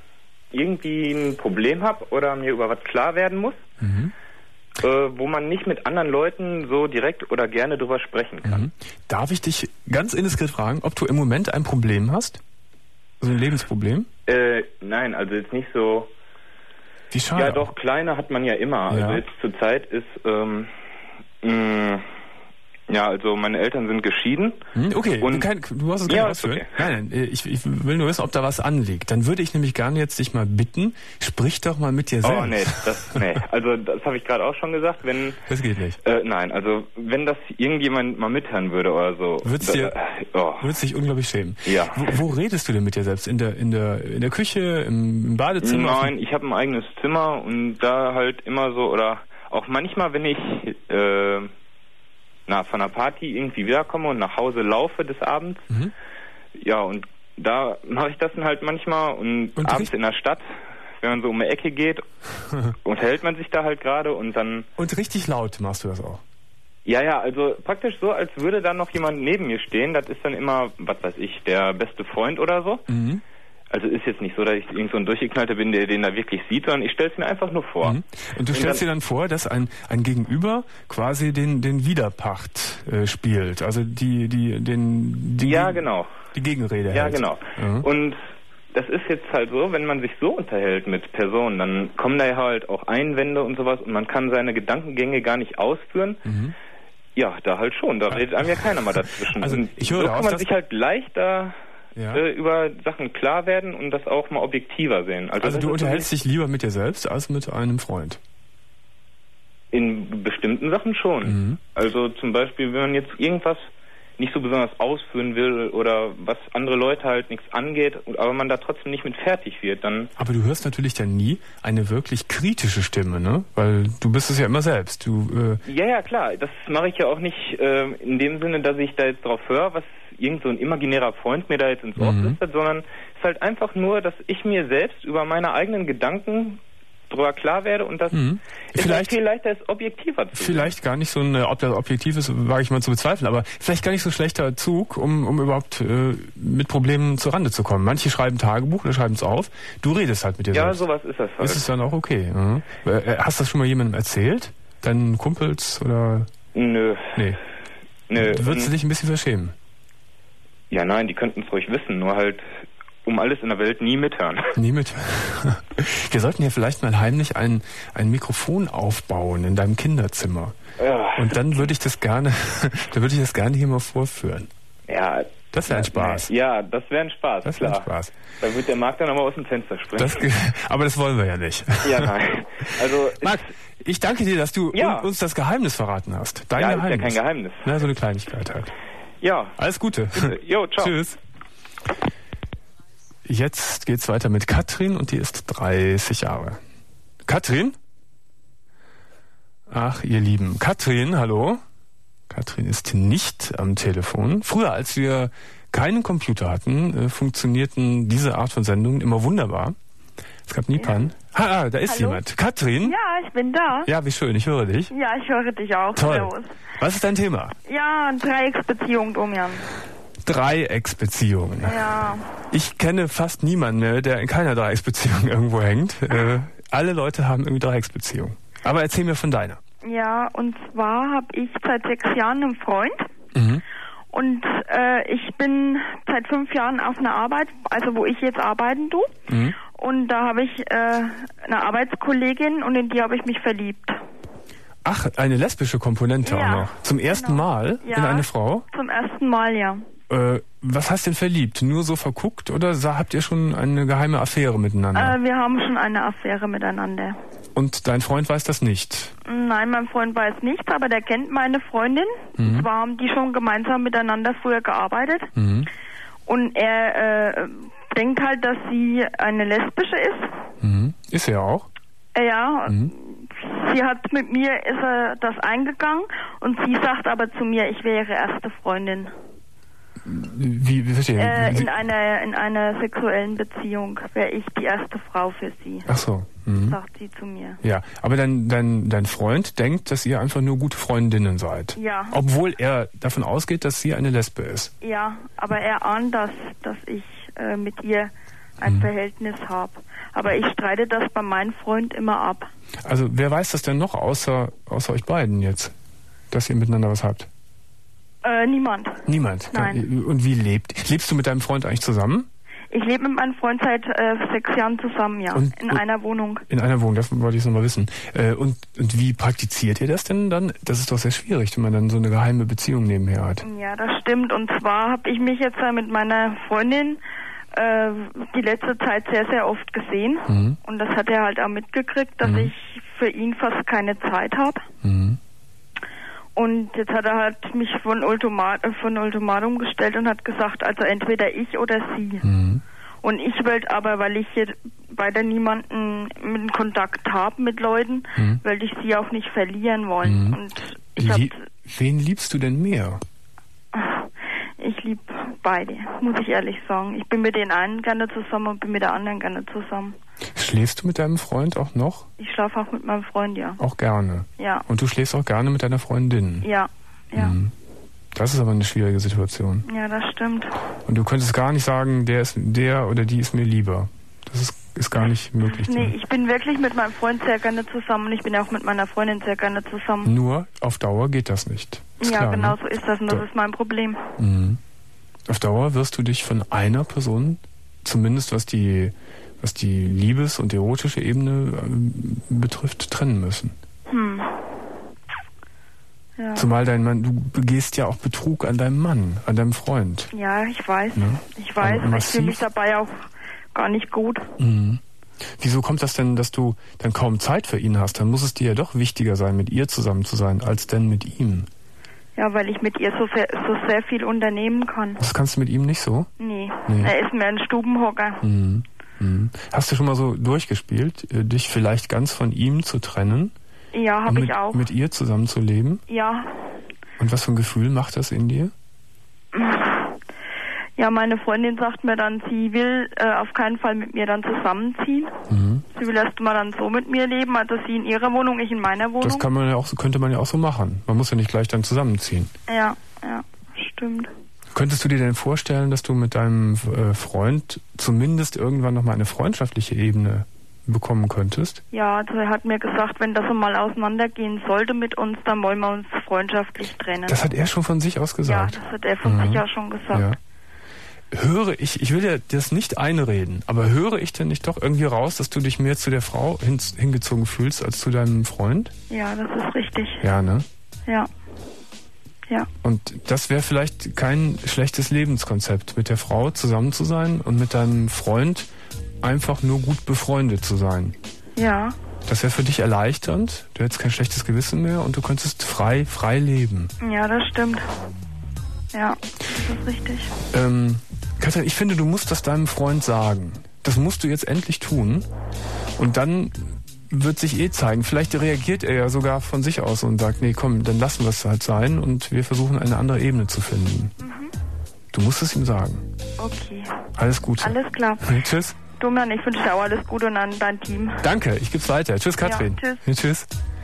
irgendwie ein Problem habe oder mir über was klar werden muss, mhm. äh, wo man nicht mit anderen Leuten so direkt oder gerne drüber sprechen kann. Mhm. Darf ich dich ganz indiskret fragen, ob du im Moment ein Problem hast? So ein Lebensproblem? Äh, nein, also jetzt nicht so... Wie schade. Ja doch, kleine hat man ja immer. Ja. Also jetzt zur Zeit ist... Ähm, mh, Ja, also meine Eltern sind geschieden. Hm, okay, und du, kann, du hast es gar ja, nicht ausführen. Okay. Nein, nein, ich, ich will nur wissen, ob da was anliegt. Dann würde ich nämlich gerne jetzt dich mal bitten, sprich doch mal mit dir selbst. Oh nee, das, nee. Also das habe ich gerade auch schon gesagt. Wenn das geht nicht. Äh, nein, also wenn das irgendjemand mal mithören würde oder so. Würdest dir, äh, oh. würdest dich unglaublich schämen. Ja. Wo, wo redest du denn mit dir selbst? In der in der in der Küche, im Badezimmer? Nein, ich habe ein eigenes Zimmer und da halt immer so oder auch manchmal, wenn ich äh, na, von einer Party irgendwie wiederkomme und nach Hause laufe des Abends. Mhm. Ja, und da mache ich das dann halt manchmal und, und abends in der Stadt, wenn man so um die Ecke geht, unterhält man sich da halt gerade und dann... Und richtig laut machst du das auch? Ja, ja, also praktisch so, als würde da noch jemand neben mir stehen. Das ist dann immer, was weiß ich, der beste Freund oder so. Mhm. Also ist jetzt nicht so, dass ich irgend so ein Durchgeknallter bin, der den da wirklich sieht, sondern ich stelle es mir einfach nur vor. Mhm. Und du stellst dir dann vor, dass ein, ein Gegenüber quasi den, den Widerpacht äh, spielt, also die, die, den, die, ja, genau. die Gegenrede Ja, hält. genau. Mhm. Und das ist jetzt halt so, wenn man sich so unterhält mit Personen, dann kommen da ja halt auch Einwände und sowas und man kann seine Gedankengänge gar nicht ausführen. Mhm. Ja, da halt schon, da redet einem ja keiner mal dazwischen. Also ich höre so kann aus, man sich halt leichter... Ja. Äh, über Sachen klar werden und das auch mal objektiver sehen. Also, also du unterhältst dich lieber mit dir selbst als mit einem Freund? In bestimmten Sachen schon. Mhm. Also zum Beispiel, wenn man jetzt irgendwas nicht so besonders ausführen will oder was andere Leute halt nichts angeht, aber man da trotzdem nicht mit fertig wird, dann... Aber du hörst natürlich dann nie eine wirklich kritische Stimme, ne? Weil du bist es ja immer selbst. Du, äh ja, ja, klar. Das mache ich ja auch nicht äh, in dem Sinne, dass ich da jetzt drauf höre, was irgend so ein imaginärer Freund mir da jetzt ins Ohr flüstert, mhm. sondern es ist halt einfach nur, dass ich mir selbst über meine eigenen Gedanken drüber klar werde und das mhm. ist vielleicht, viel leichter, es objektiver zu Vielleicht gar nicht so ein, ob das objektiv ist, wage ich mal zu bezweifeln, aber vielleicht gar nicht so ein schlechter Zug, um, um überhaupt äh, mit Problemen zur Rande zu kommen. Manche schreiben Tagebuch oder schreiben es auf, du redest halt mit dir ja, selbst. Ja, sowas ist das halt. Ist es dann auch okay? Mhm. Hast du das schon mal jemandem erzählt? Deinen Kumpels oder? Nö. Nee. Nö. Würdest du dich ein bisschen verschämen? Ja, nein, die könnten es ruhig wissen, nur halt um alles in der Welt nie mithören. Nie mithören. Wir sollten ja vielleicht mal heimlich ein, ein Mikrofon aufbauen in deinem Kinderzimmer. Ja. Und dann würde ich das gerne, dann würde ich das gerne hier mal vorführen. Ja. Das wäre ein Spaß. Ja, das wäre ein Spaß. Das wäre ein Spaß. Da wird der Marc dann aber aus dem Fenster springen. Das, aber das wollen wir ja nicht. Ja, nein. Also Marc, ich danke dir, dass du ja. uns das Geheimnis verraten hast. Dein ja, Geheimnis. Ist ja kein Geheimnis. Na, so eine Kleinigkeit halt. Ja. Alles Gute. Bitte. Jo, ciao. Tschüss. Jetzt geht's weiter mit Katrin und die ist dreißig Jahre. Katrin? Ach, ihr Lieben. Katrin, hallo? Katrin ist nicht am Telefon. Früher, als wir keinen Computer hatten, äh, funktionierten diese Art von Sendungen immer wunderbar. Es gab nie Pannen. Ja. Ah, da ist Hallo? jemand. Katrin? Ja, ich bin da. Ja, wie schön, ich höre dich. Ja, ich höre dich auch. Toll. Servus. Was ist dein Thema? Ja, Dreiecksbeziehung, Domian. Dreiecksbeziehungen. Ja. Ich kenne fast niemanden mehr, der in keiner Dreiecksbeziehung irgendwo hängt. Äh, alle Leute haben irgendwie Dreiecksbeziehungen. Aber erzähl mir von deiner. Ja, und zwar habe ich seit sechs Jahren einen Freund. Mhm. Und äh, ich bin seit fünf Jahren auf einer Arbeit, also wo ich jetzt arbeiten tue. Mhm. Und da habe ich äh, eine Arbeitskollegin und in die habe ich mich verliebt. Ach, eine lesbische Komponente ja, auch noch. Zum ersten genau. Mal ja, in eine Frau? Zum ersten Mal, ja. Äh, was heißt denn verliebt? Nur so verguckt oder habt ihr schon eine geheime Affäre miteinander? Äh, wir haben schon eine Affäre miteinander. Und dein Freund weiß das nicht? Nein, mein Freund weiß nichts, aber der kennt meine Freundin. Mhm. Und zwar haben die schon gemeinsam miteinander früher gearbeitet. Mhm. Und er äh, denkt halt, dass sie eine lesbische ist. Mhm. Ist sie ja auch? Äh, ja. Mhm. Sie hat mit mir, ist er das eingegangen und sie sagt aber zu mir, ich wäre ihre erste Freundin. Wie, wie verstehe äh, in einer in einer sexuellen Beziehung wäre ich die erste Frau für sie. Ach so. Mhm. Sagt sie zu mir. Ja, aber dein, dein, dein Freund denkt, dass ihr einfach nur gute Freundinnen seid. Ja. Obwohl er davon ausgeht, dass sie eine Lesbe ist. Ja, aber er ahnt das, dass ich äh, mit ihr ein hm. Verhältnis habe. Aber ich streite das bei meinem Freund immer ab. Also wer weiß das denn noch außer, außer euch beiden jetzt, dass ihr miteinander was habt? Äh, niemand. Niemand? Nein. Und wie lebt? Lebst du mit deinem Freund eigentlich zusammen? Ich lebe mit meinem Freund seit äh, sechs Jahren zusammen, ja. Und, in und, einer Wohnung. In einer Wohnung, das wollte ich noch mal wissen. Äh, und, und wie praktiziert ihr das denn dann? Das ist doch sehr schwierig, wenn man dann so eine geheime Beziehung nebenher hat. Ja, das stimmt. Und zwar habe ich mich jetzt äh, mit meiner Freundin äh, die letzte Zeit sehr, sehr oft gesehen. Mhm. Und das hat er halt auch mitgekriegt, dass mhm. ich für ihn fast keine Zeit habe. Mhm. Und jetzt hat er halt mich von Ultimat, von Ultimatum gestellt und hat gesagt, also entweder ich oder sie. Mhm. Und ich wollte aber, weil ich hier weiter niemanden mit Kontakt habe mit Leuten, mhm. wollte ich sie auch nicht verlieren wollen. Mhm. Und ich hab, Lie- Wen liebst du denn mehr? Ich liebe beide, muss ich ehrlich sagen. Ich bin mit den einen gerne zusammen und bin mit der anderen gerne zusammen. Schläfst du mit deinem Freund auch noch? Ich schlafe auch mit meinem Freund, ja. Auch gerne? Ja. Und du schläfst auch gerne mit deiner Freundin? Ja, ja. Mhm. Das ist aber eine schwierige Situation. Ja, das stimmt. Und du könntest gar nicht sagen, der ist der oder die ist mir lieber. Das ist, ist gar nicht möglich. Nee, ich bin wirklich mit meinem Freund sehr gerne zusammen und ich bin auch mit meiner Freundin sehr gerne zusammen. Nur auf Dauer geht das nicht. Ist ja, klar, genau ne? so ist das und das da- ist mein Problem. Mhm. Auf Dauer wirst du dich von einer Person, zumindest was die, was die Liebes- und erotische Ebene ähm, betrifft, trennen müssen. Hm. Ja. Zumal dein Mann, du begehst ja auch Betrug an deinem Mann, an deinem Freund. Ja, ich weiß. Ne? Ich weiß. Aber Ich fühle mich dabei auch gar nicht gut. Mhm. Wieso kommt das denn, dass du dann kaum Zeit für ihn hast? Dann muss es dir ja doch wichtiger sein, mit ihr zusammen zu sein, als denn mit ihm. Ja, weil ich mit ihr so sehr, so sehr viel unternehmen kann. Das kannst du mit ihm nicht so? Nee. Nee. Er ist mir ein Stubenhocker. Mhm. Mhm. Hast du schon mal so durchgespielt, äh, dich vielleicht ganz von ihm zu trennen? Ja, und habe mit, ich auch. mit ihr zusammen zu leben? Ja. Und was für ein Gefühl macht das in dir? Ja, meine Freundin sagt mir dann, sie will äh, auf keinen Fall mit mir dann zusammenziehen. Mhm. Sie will erst mal dann so mit mir leben, also sie in ihrer Wohnung, ich in meiner Wohnung. Das kann man ja auch, so- könnte man ja auch so machen. Man muss ja nicht gleich dann zusammenziehen. Ja, ja, stimmt. Könntest du dir denn vorstellen, dass du mit deinem äh, Freund zumindest irgendwann nochmal eine freundschaftliche Ebene bekommen könntest? Ja, also er hat mir gesagt, wenn das mal auseinandergehen sollte mit uns, dann wollen wir uns freundschaftlich trennen. Das hat er schon von sich aus gesagt? Ja, das hat er von Mhm. sich aus schon gesagt. Ja. Höre ich, ich will dir das nicht einreden, aber höre ich denn nicht doch irgendwie raus, dass du dich mehr zu der Frau hin, hingezogen fühlst als zu deinem Freund? Ja, das ist richtig. Ja, ne? Ja. Ja. Und das wäre vielleicht kein schlechtes Lebenskonzept, mit der Frau zusammen zu sein und mit deinem Freund einfach nur gut befreundet zu sein. Ja. Das wäre für dich erleichternd, du hättest kein schlechtes Gewissen mehr und du könntest frei, frei leben. Ja, das stimmt. Ja, das ist richtig. Ähm, Katrin, ich finde, du musst das deinem Freund sagen. Das musst du jetzt endlich tun. Und dann wird sich eh zeigen. Vielleicht reagiert er ja sogar von sich aus und sagt, nee, komm, dann lassen wir es halt sein und wir versuchen eine andere Ebene zu finden. Mhm. Du musst es ihm sagen. Okay. Alles Gute. Alles klar. Tschüss. Domian, ich wünsche dir auch alles Gute und an dein Team. Danke, ich geb's weiter. Tschüss, Katrin. Ja, tschüss. Tschüss.